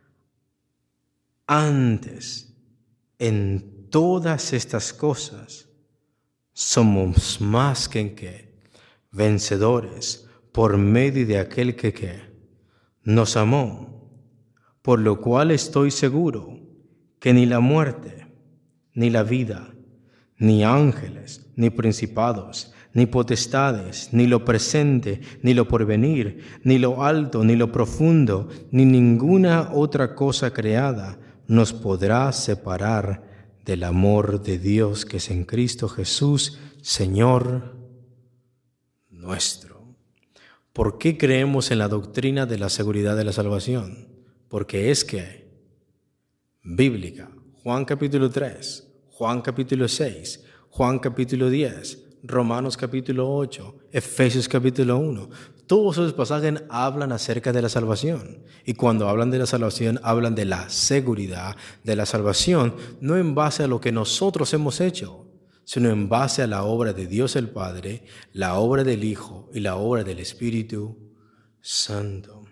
Antes, en todas estas cosas, somos más que en qué? Vencedores por medio de aquel que ¿qué? Nos amó, por lo cual estoy seguro que ni la muerte, ni la vida, ni ángeles, ni principados, ni potestades, ni lo presente, ni lo porvenir, ni lo alto, ni lo profundo, ni ninguna otra cosa creada nos podrá separar del amor de Dios que es en Cristo Jesús, Señor nuestro. ¿Por qué creemos en la doctrina de la seguridad de la salvación? Porque es que bíblica. Juan capítulo tres, Juan capítulo seis, Juan capítulo diez, Romanos capítulo ocho, Efesios capítulo uno. Todos esos pasajes hablan acerca de la salvación. Y cuando hablan de la salvación, hablan de la seguridad de la salvación, no en base a lo que nosotros hemos hecho, sino en base a la obra de Dios el Padre, la obra del Hijo y la obra del Espíritu Santo.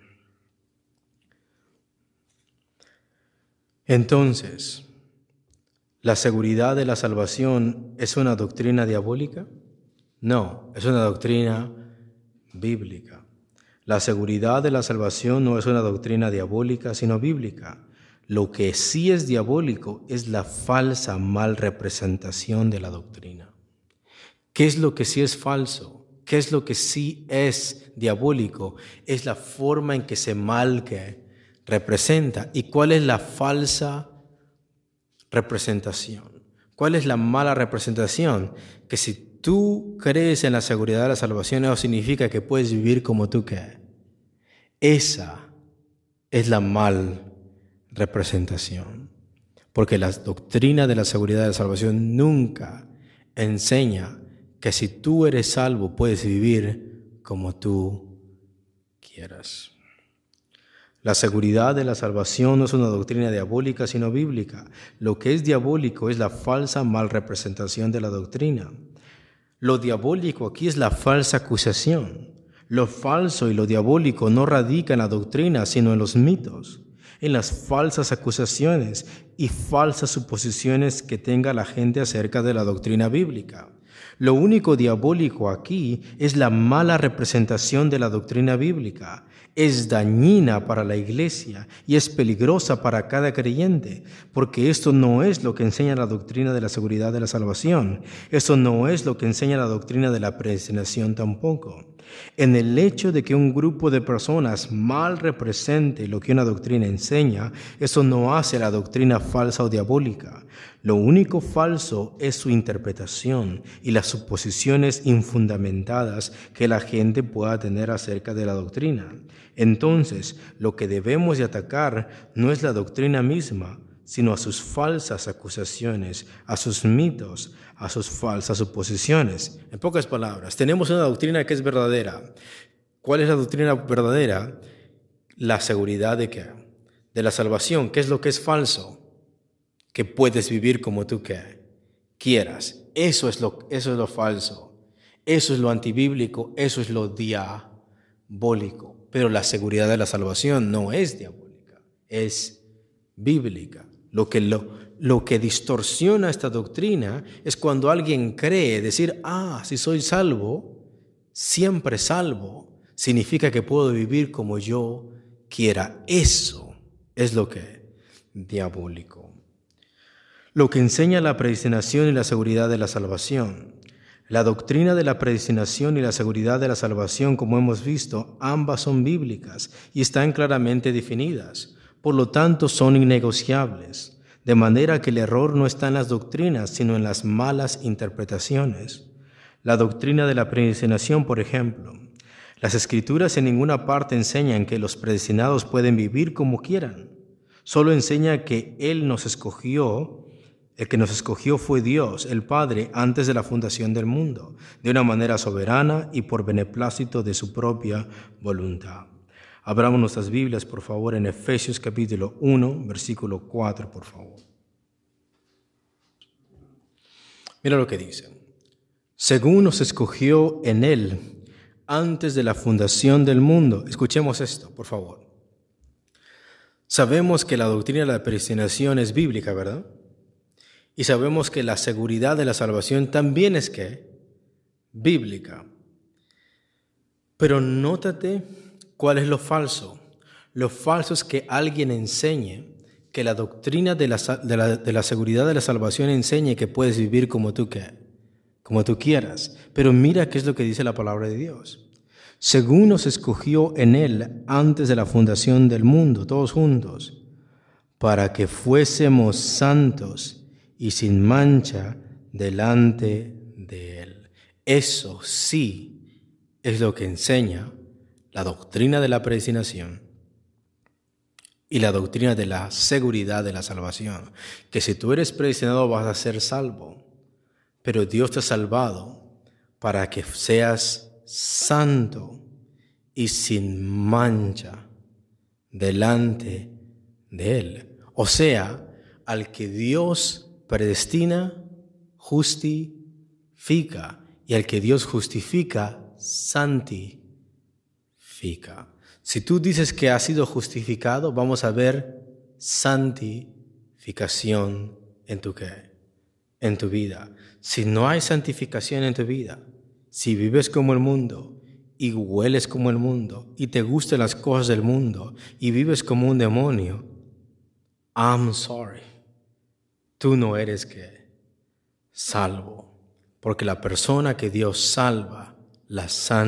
Entonces, ¿la seguridad de la salvación es una doctrina diabólica? No, es una doctrina bíblica. La seguridad de la salvación no es una doctrina diabólica, sino bíblica. Lo que sí es diabólico es la falsa mal representación de la doctrina. ¿Qué es lo que sí es falso? ¿Qué es lo que sí es diabólico? Es la forma en que se mal que representa. ¿Y cuál es la falsa representación? ¿Cuál es la mala representación? Que si tú crees en la seguridad de la salvación, eso significa que puedes vivir como tú quieres. Esa es la mal representación. Porque la doctrina de la seguridad de la salvación nunca enseña que si tú eres salvo, puedes vivir como tú quieras. La seguridad de la salvación no es una doctrina diabólica, sino bíblica. Lo que es diabólico es la falsa mal representación de la doctrina. Lo diabólico aquí es la falsa acusación. Lo falso y lo diabólico no radica en la doctrina, sino en los mitos, en las falsas acusaciones y falsas suposiciones que tenga la gente acerca de la doctrina bíblica. Lo único diabólico aquí es la mala representación de la doctrina bíblica. Es dañina para la iglesia y es peligrosa para cada creyente, porque esto no es lo que enseña la doctrina de la seguridad de la salvación. Eso no es lo que enseña la doctrina de la predestinación tampoco. En el hecho de que un grupo de personas mal represente lo que una doctrina enseña, eso no hace la doctrina falsa o diabólica. Lo único falso es su interpretación y las suposiciones infundamentadas que la gente pueda tener acerca de la doctrina. Entonces, lo que debemos de atacar no es la doctrina misma, sino a sus falsas acusaciones, a sus mitos, a sus falsas suposiciones. En pocas palabras, tenemos una doctrina que es verdadera. ¿Cuál es la doctrina verdadera? La seguridad de qué? De la salvación. ¿Qué es lo que es falso? Que puedes vivir como tú quieras. Eso es lo, eso es lo falso. Eso es lo antibíblico. Eso es lo diabólico. Pero la seguridad de la salvación no es diabólica, es bíblica. Lo que, lo, lo que distorsiona esta doctrina es cuando alguien cree decir, ah, si soy salvo, siempre salvo, significa que puedo vivir como yo quiera. Eso es lo que es diabólico. Lo que enseña la predestinación y la seguridad de la salvación. La doctrina de la predestinación y la seguridad de la salvación, como hemos visto, ambas son bíblicas y están claramente definidas. Por lo tanto, son innegociables, de manera que el error no está en las doctrinas, sino en las malas interpretaciones. La doctrina de la predestinación, por ejemplo. Las Escrituras en ninguna parte enseñan que los predestinados pueden vivir como quieran. Solo enseña que Él nos escogió. El que nos escogió fue Dios, el Padre, antes de la fundación del mundo, de una manera soberana y por beneplácito de su propia voluntad. Abramos nuestras Biblias, por favor, en Efesios capítulo uno, versículo cuatro, por favor. Mira lo que dice. Según nos escogió en Él, antes de la fundación del mundo. Escuchemos esto, por favor. Sabemos que la doctrina de la predestinación es bíblica, ¿verdad? Y sabemos que la seguridad de la salvación también es ¿qué? Bíblica. Pero nótate cuál es lo falso. Lo falso es que alguien enseñe que la doctrina de la, de la, de la seguridad de la salvación enseñe que puedes vivir como tú, ¿qué? Como tú quieras. Pero mira qué es lo que dice la palabra de Dios. Según nos escogió en Él antes de la fundación del mundo, todos juntos, para que fuésemos santos y sin mancha delante de Él. Eso sí es lo que enseña la doctrina de la predestinación y la doctrina de la seguridad de la salvación. Que si tú eres predestinado vas a ser salvo, pero Dios te ha salvado para que seas santo y sin mancha delante de Él. O sea, al que Dios predestina, justifica, y al que Dios justifica, santifica. Si tú dices que has sido justificado, vamos a ver santificación en tu qué, en tu vida. Si no hay santificación en tu vida, si vives como el mundo y hueles como el mundo y te gustan las cosas del mundo y vives como un demonio, I'm sorry, tú no eres qué, salvo, porque la persona que Dios salva la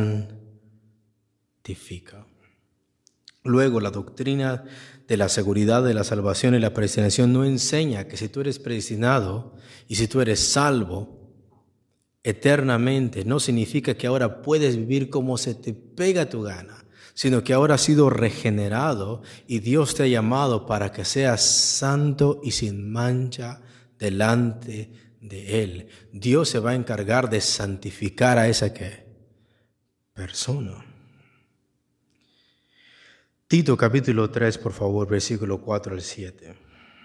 santifica. Luego, la doctrina de la seguridad de la salvación y la predestinación no enseña que si tú eres predestinado y si tú eres salvo eternamente, no significa que ahora puedes vivir como se te pega tu gana, sino que ahora has sido regenerado y Dios te ha llamado para que seas santo y sin mancha delante de Él. Dios se va a encargar de santificar a esa ¿qué? Persona. Tito capítulo tres, por favor, versículo cuatro al siete.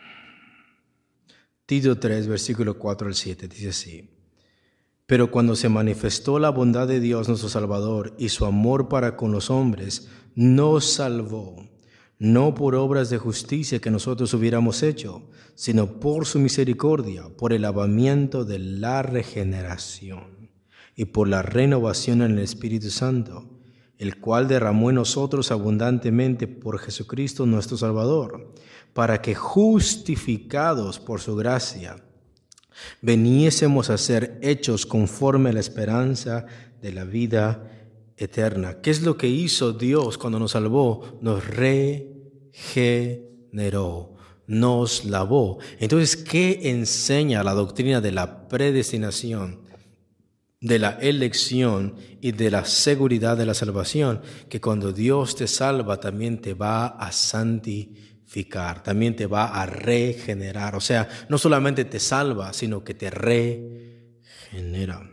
Tito tres, versículo cuatro al siete, dice así. Pero cuando se manifestó la bondad de Dios nuestro Salvador y su amor para con los hombres, nos salvó, no por obras de justicia que nosotros hubiéramos hecho, sino por su misericordia, por el lavamiento de la regeneración y por la renovación en el Espíritu Santo, el cual derramó en nosotros abundantemente por Jesucristo nuestro Salvador, para que justificados por su gracia, veniésemos a ser hechos conforme a la esperanza de la vida eterna. ¿Qué es lo que hizo Dios cuando nos salvó? Nos regeneró, nos lavó. Entonces, ¿qué enseña la doctrina de la predestinación, de la elección y de la seguridad de la salvación? Que cuando Dios te salva también te va a santificar, también te va a regenerar. O sea, no solamente te salva, sino que te regenera.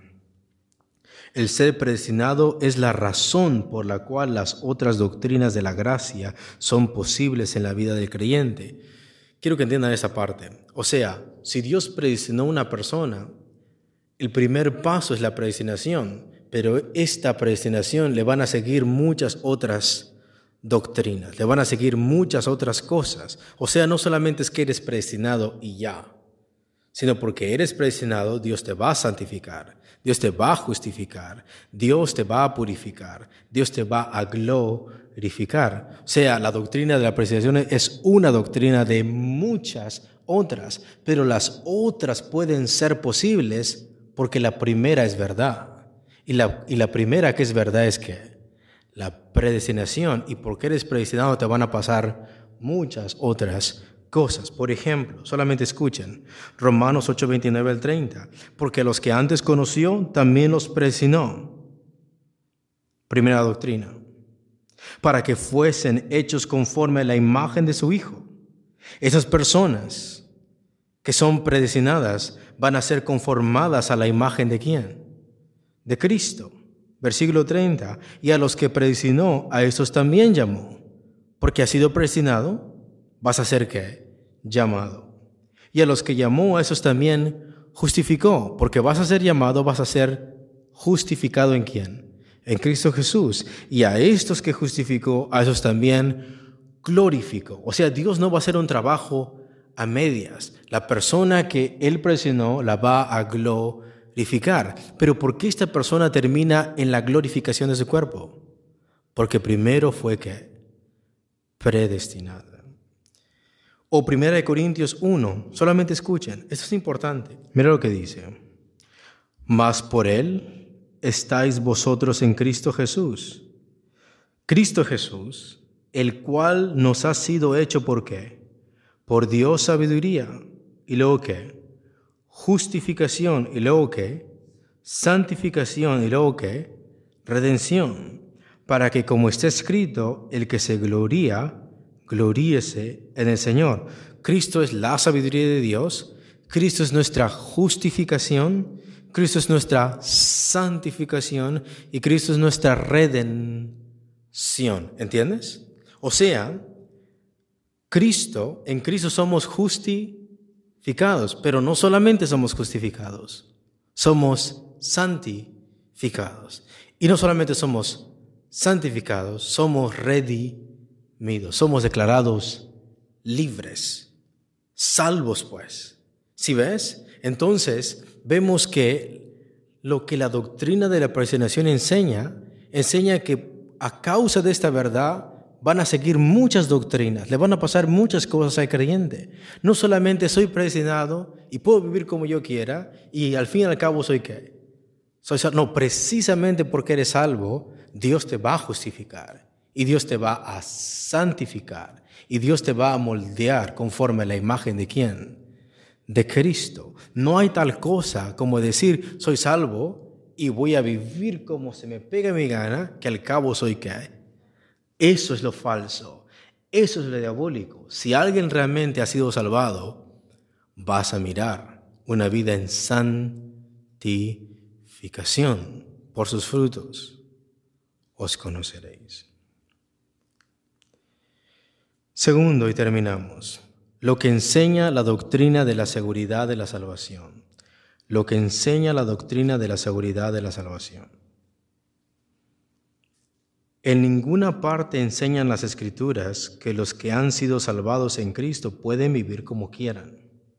El ser predestinado es la razón por la cual las otras doctrinas de la gracia son posibles en la vida del creyente. Quiero que entiendan esa parte. O sea, si Dios predestinó a una persona, el primer paso es la predestinación, pero esta predestinación le van a seguir muchas otras doctrinas, le van a seguir muchas otras cosas. O sea, no solamente es que eres predestinado y ya, sino porque eres predestinado, Dios te va a santificar, Dios te va a justificar, Dios te va a purificar, Dios te va a glorificar. O sea, la doctrina de la predestinación es una doctrina de muchas otras, pero las otras pueden ser posibles porque la primera es verdad. Y la, y la primera que es verdad es que la predestinación, y porque eres predestinado te van a pasar muchas otras cosas. Por ejemplo, solamente escuchen Romanos ocho, veintinueve al treinta. Porque los que antes conoció también los predestinó. Primera doctrina. Para que fuesen hechos conforme a la imagen de su Hijo. Esas personas que son predestinadas van a ser conformadas a la imagen de ¿quién? De Cristo. Versículo treinta. Y a los que predestinó, a estos también llamó. Porque has sido predestinado, vas a ser ¿qué? Llamado. Y a los que llamó, a esos también justificó. Porque vas a ser llamado, vas a ser justificado ¿en quién? En Cristo Jesús. Y a estos que justificó, a esos también glorificó. O sea, Dios no va a hacer un trabajo a medias. La persona que Él predestinó la va a glorificar. Pero ¿por qué esta persona termina en la glorificación de su cuerpo? Porque primero fue ¿qué? Predestinada. O Primera de Corintios uno, solamente escuchen, esto es importante. Mira lo que dice. Mas por Él estáis vosotros en Cristo Jesús. Cristo Jesús, el cual nos ha sido hecho ¿por qué? Por Dios sabiduría, y luego ¿qué? Justificación, y luego ¿qué? Santificación, y luego ¿qué? Redención, para que como está escrito, el que se gloría, gloríese en el Señor. Cristo es la sabiduría de Dios, Cristo es nuestra justificación, Cristo es nuestra santificación y Cristo es nuestra redención. ¿Entiendes? O sea, Cristo, en Cristo somos justificados, pero no solamente somos justificados, somos santificados. Y no solamente somos santificados, somos redimidos, somos declarados libres, salvos pues. ¿Sí ves? Entonces, vemos que lo que la doctrina de la predestinación enseña, enseña que a causa de esta verdad van a seguir muchas doctrinas, le van a pasar muchas cosas al creyente. No solamente soy predestinado y puedo vivir como yo quiera y al fin y al cabo soy ¿qué? Soy salvo. No, precisamente porque eres salvo, Dios te va a justificar y Dios te va a santificar y Dios te va a moldear conforme a la imagen de ¿quién? De Cristo. No hay tal cosa como decir soy salvo y voy a vivir como se me pega mi gana, que al cabo soy ¿qué? Eso es lo falso, eso es lo diabólico. Si alguien realmente ha sido salvado, vas a mirar una vida en santificación. Por sus frutos os conoceréis. Segundo, y terminamos, lo que enseña la doctrina de la seguridad de la salvación. Lo que enseña la doctrina de la seguridad de la salvación. En ninguna parte enseñan las Escrituras que los que han sido salvados en Cristo pueden vivir como quieran.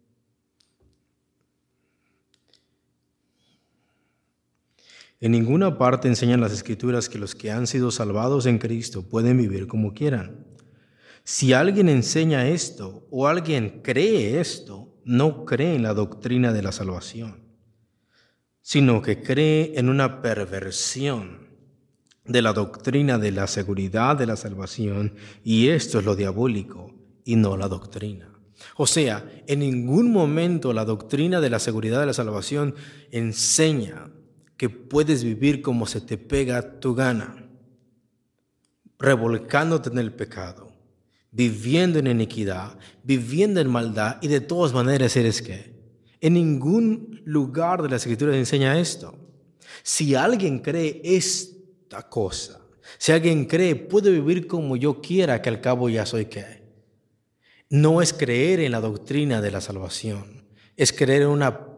En ninguna parte enseñan las Escrituras que los que han sido salvados en Cristo pueden vivir como quieran. Si alguien enseña esto o alguien cree esto, no cree en la doctrina de la salvación, sino que cree en una perversión de la doctrina de la seguridad de la salvación, y esto es lo diabólico y no la doctrina. O sea, en ningún momento la doctrina de la seguridad de la salvación enseña que puedes vivir como se te pega tu gana, revolcándote en el pecado, viviendo en iniquidad, viviendo en maldad, y de todas maneras eres ¿qué? En ningún lugar de la Escritura enseña esto. Si alguien cree esto, cosa. Si alguien cree, puedo vivir como yo quiera, que al cabo ya soy ¿qué? No es creer en la doctrina de la salvación, es creer en una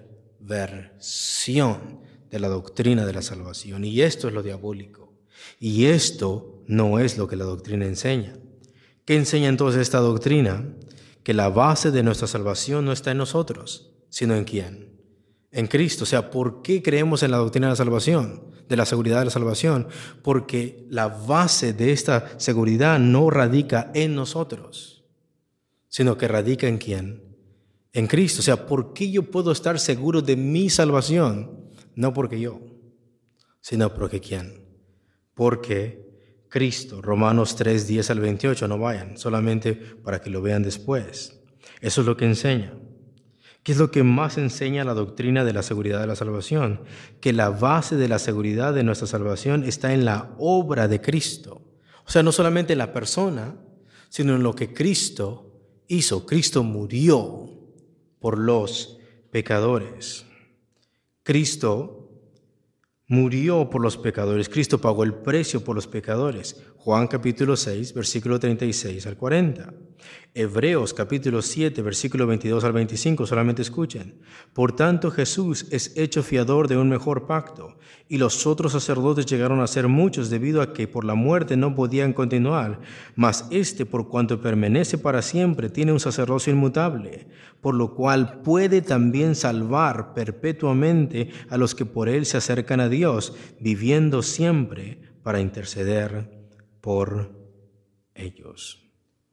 perversión de la doctrina de la salvación. Y esto es lo diabólico. Y esto no es lo que la doctrina enseña. ¿Qué enseña entonces esta doctrina? Que la base de nuestra salvación no está en nosotros, sino en ¿quién? En Cristo. O sea, ¿por qué creemos en la doctrina de la salvación? De la seguridad de la salvación, porque la base de esta seguridad no radica en nosotros, sino que radica en ¿quién? En Cristo. O sea, ¿por qué yo puedo estar seguro de mi salvación? No porque yo, sino porque ¿quién? Porque Cristo. Romanos tres, diez al veintiocho, no vayan, solamente para que lo vean después. Eso es lo que enseña. ¿Qué es lo que más enseña la doctrina de la seguridad de la salvación? Que la base de la seguridad de nuestra salvación está en la obra de Cristo. O sea, no solamente en la persona, sino en lo que Cristo hizo. Cristo murió por los pecadores. Cristo murió por los pecadores. Cristo pagó el precio por los pecadores. Juan capítulo seis, versículo treinta y seis al cuarenta. Hebreos capítulo siete, versículo veintidós al veinticinco, solamente escuchen. Por tanto, Jesús es hecho fiador de un mejor pacto, y los otros sacerdotes llegaron a ser muchos debido a que por la muerte no podían continuar, mas este, por cuanto permanece para siempre, tiene un sacerdocio inmutable, por lo cual puede también salvar perpetuamente a los que por él se acercan a Dios, viviendo siempre para interceder por ellos.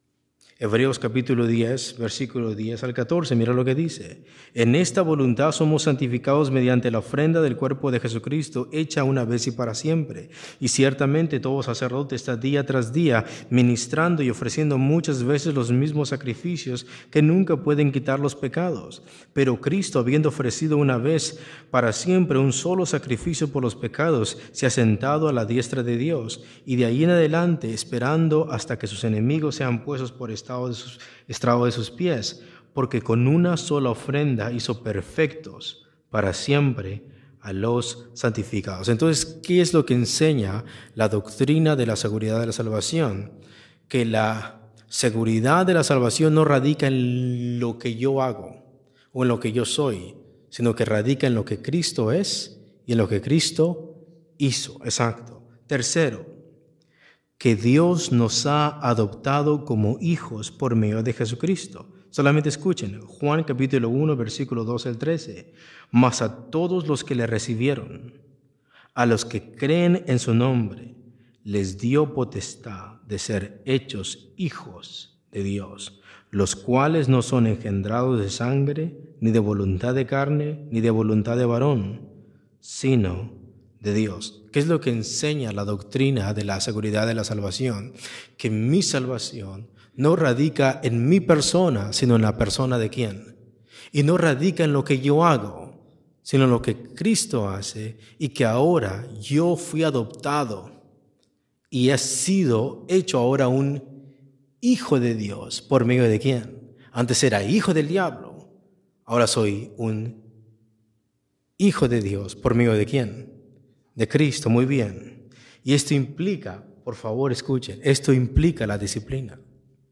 Hebreos capítulo diez, versículo diez al catorce, mira lo que dice. En esta voluntad somos santificados mediante la ofrenda del cuerpo de Jesucristo, hecha una vez y para siempre. Y ciertamente todo sacerdote está día tras día ministrando y ofreciendo muchas veces los mismos sacrificios que nunca pueden quitar los pecados. Pero Cristo, habiendo ofrecido una vez para siempre un solo sacrificio por los pecados, se ha sentado a la diestra de Dios, y de ahí en adelante esperando hasta que sus enemigos sean puestos por estado de sus, estrado de sus pies, porque con una sola ofrenda hizo perfectos para siempre a los santificados. Entonces, ¿qué es lo que enseña la doctrina de la seguridad de la salvación? Que la seguridad de la salvación no radica en lo que yo hago o en lo que yo soy, sino que radica en lo que Cristo es y en lo que Cristo hizo. Exacto. Tercero, que Dios nos ha adoptado como hijos por medio de Jesucristo. Solamente escuchen, Juan capítulo uno, versículo doce al trece. Mas a todos los que le recibieron, a los que creen en su nombre, les dio potestad de ser hechos hijos de Dios, los cuales no son engendrados de sangre, ni de voluntad de carne, ni de voluntad de varón, sino de Dios. ¿Qué es lo que enseña la doctrina de la seguridad de la salvación? Que mi salvación no radica en mi persona, sino en la persona de quién. Y no radica en lo que yo hago, sino en lo que Cristo hace, y que ahora yo fui adoptado y he sido hecho ahora un hijo de Dios. ¿Por medio de quién? Antes era hijo del diablo, ahora soy un hijo de Dios. ¿Por medio de quién? De Cristo. Muy bien. Y esto implica, por favor escuchen, esto implica la disciplina.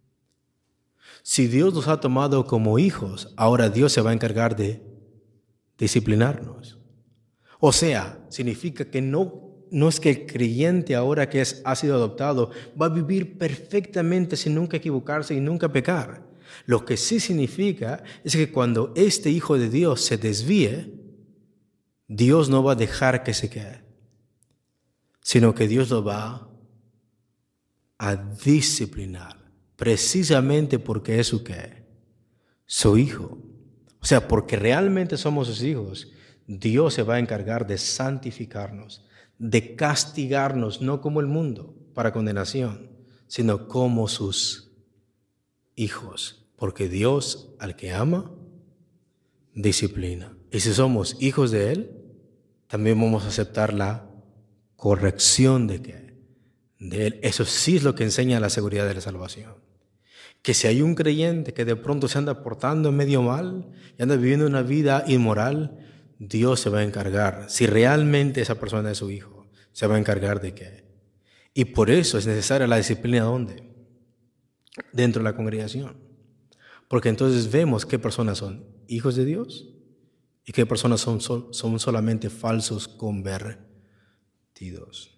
Si Dios nos ha tomado como hijos, ahora Dios se va a encargar de disciplinarnos. O sea, significa que no, no es que el creyente ahora que es, ha sido adoptado va a vivir perfectamente sin nunca equivocarse y nunca pecar. Lo que sí significa es que cuando este hijo de Dios se desvíe, Dios no va a dejar que se quede, sino que Dios lo va a disciplinar, precisamente porque es su qué, su hijo. O sea, porque realmente somos sus hijos, Dios se va a encargar de santificarnos, de castigarnos, no como el mundo, para condenación, sino como sus hijos. Porque Dios, al que ama, disciplina. Y si somos hijos de Él, también vamos a aceptar la corrección de que de Él. Eso sí es lo que enseña la seguridad de la salvación. Que si hay un creyente que de pronto se anda portando medio mal y anda viviendo una vida inmoral, Dios se va a encargar. Si realmente esa persona es su hijo, se va a encargar de que. Y por eso es necesaria la disciplina, ¿dónde? Dentro de la congregación. Porque entonces vemos qué personas son hijos de Dios y qué personas son, son, son solamente falsos convertidos.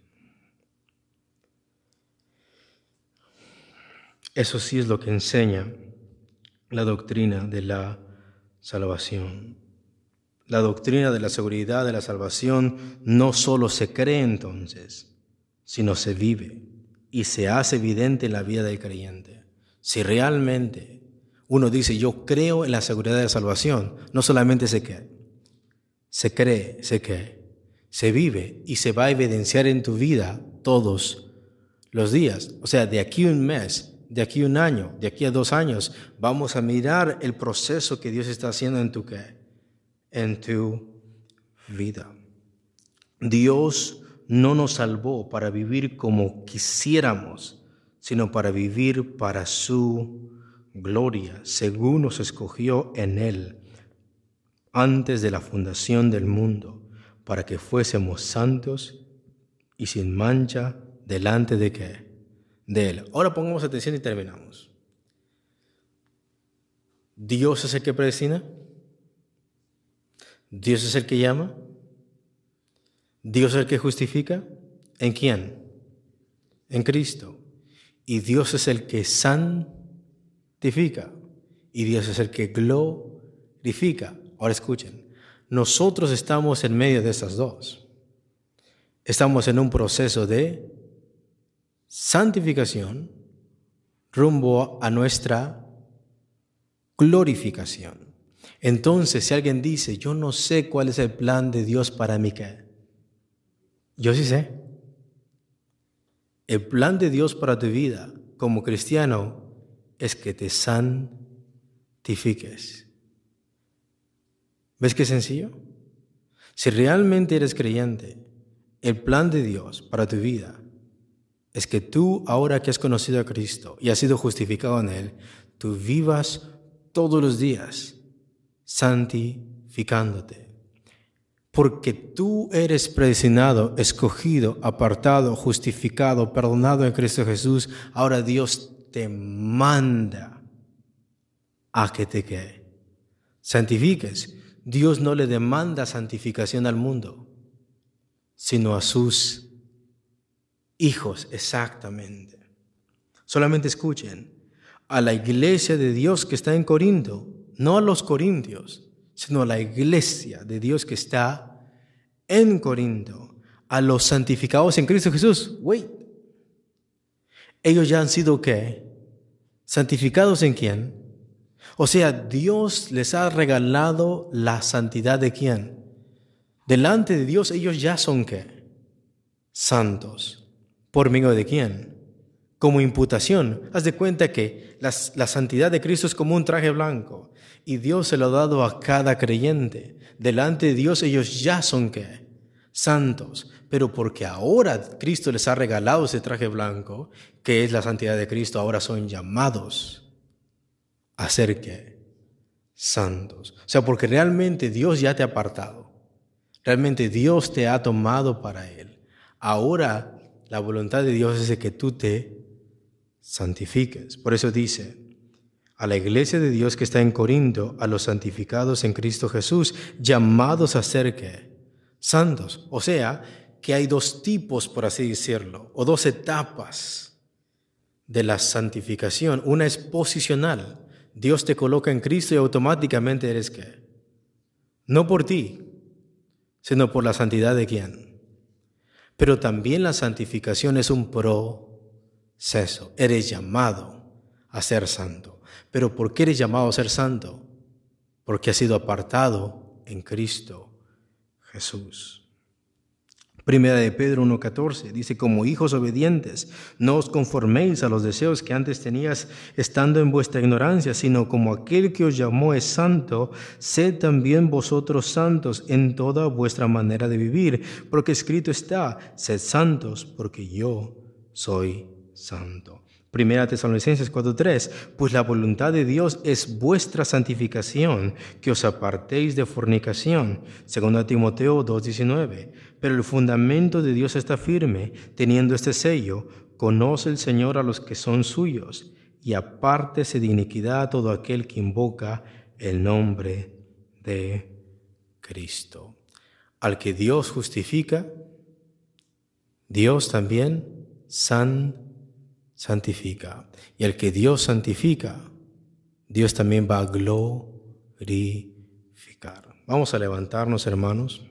Eso sí es lo que enseña la doctrina de la salvación. La doctrina de la seguridad de la salvación no solo se cree entonces, sino se vive y se hace evidente en la vida del creyente. Si realmente uno dice, yo creo en la seguridad de la salvación, no solamente se cree, se cree, se cree, se vive y se va a evidenciar en tu vida todos los días. O sea, de aquí a un mes, de aquí a un año, de aquí a dos años, vamos a mirar el proceso que Dios está haciendo en tu, ¿qué? En tu vida. Dios no nos salvó para vivir como quisiéramos, sino para vivir para su gloria, según nos escogió en Él antes de la fundación del mundo, para que fuésemos santos y sin mancha delante de ¿qué? De Él. Ahora pongamos atención y terminamos. ¿Dios es el que predestina? ¿Dios es el que llama? ¿Dios es el que justifica? ¿En quién? En Cristo. Y Dios es el que santifica. Y Dios es el que glorifica. Ahora escuchen, nosotros estamos en medio de estas dos. Estamos en un proceso de santificación, rumbo a nuestra glorificación. Entonces, si alguien dice, yo no sé cuál es el plan de Dios para mí, ¿qué? Yo sí sé. El plan de Dios para tu vida como cristiano es que te santifiques. ¿Ves qué sencillo? Si realmente eres creyente, el plan de Dios para tu vida es que tú, ahora que has conocido a Cristo y has sido justificado en Él, tú vivas todos los días santificándote. Porque tú eres predestinado, escogido, apartado, justificado, perdonado en Cristo Jesús. Ahora Dios te manda a que te ¿qué? Santifiques. Dios no le demanda santificación al mundo, sino a sus hijos, exactamente. Solamente escuchen, a la iglesia de Dios que está en Corinto, no a los corintios, sino a la iglesia de Dios que está en Corinto, a los santificados en Cristo Jesús. Wait. Ellos ya han sido ¿qué? ¿Santificados en quién? O sea, Dios les ha regalado la santidad de quién. Delante de Dios ellos ya son ¿qué? Santos. ¿Por medio de quién? Como imputación. Haz de cuenta que la, la santidad de Cristo es como un traje blanco y Dios se lo ha dado a cada creyente. Delante de Dios ellos ya son ¿qué? Santos. Pero porque ahora Cristo les ha regalado ese traje blanco, que es la santidad de Cristo, ahora son llamados a ser ¿qué? Santos. O sea, porque realmente Dios ya te ha apartado. Realmente Dios te ha tomado para Él. Ahora la voluntad de Dios es de que tú te santifiques. Por eso dice, a la iglesia de Dios que está en Corinto, a los santificados en Cristo Jesús, llamados a ser ¿qué? Santos. O sea, que hay dos tipos, por así decirlo, o dos etapas de la santificación. Una es posicional. Dios te coloca en Cristo y automáticamente eres ¿qué? No por ti, sino por la santidad de quién. Pero también la santificación es un proceso. Eres llamado a ser santo. ¿Pero por qué eres llamado a ser santo? Porque has sido apartado en Cristo Jesús. Primera de Pedro uno catorce dice, como hijos obedientes, no os conforméis a los deseos que antes tenías estando en vuestra ignorancia, sino como aquel que os llamó es santo, sed también vosotros santos en toda vuestra manera de vivir, porque escrito está, sed santos, porque yo soy santo. Primera Tesalonicenses cuatro tres, pues la voluntad de Dios es vuestra santificación, que os apartéis de fornicación. Segunda Timoteo dos diecinueve, pero el fundamento de Dios está firme, teniendo este sello, conoce el Señor a los que son suyos, y apártese de iniquidad todo aquel que invoca el nombre de Cristo. Al que Dios justifica, Dios también santifica. santifica. Y el que Dios santifica, Dios también va a glorificar. Vamos a levantarnos, hermanos.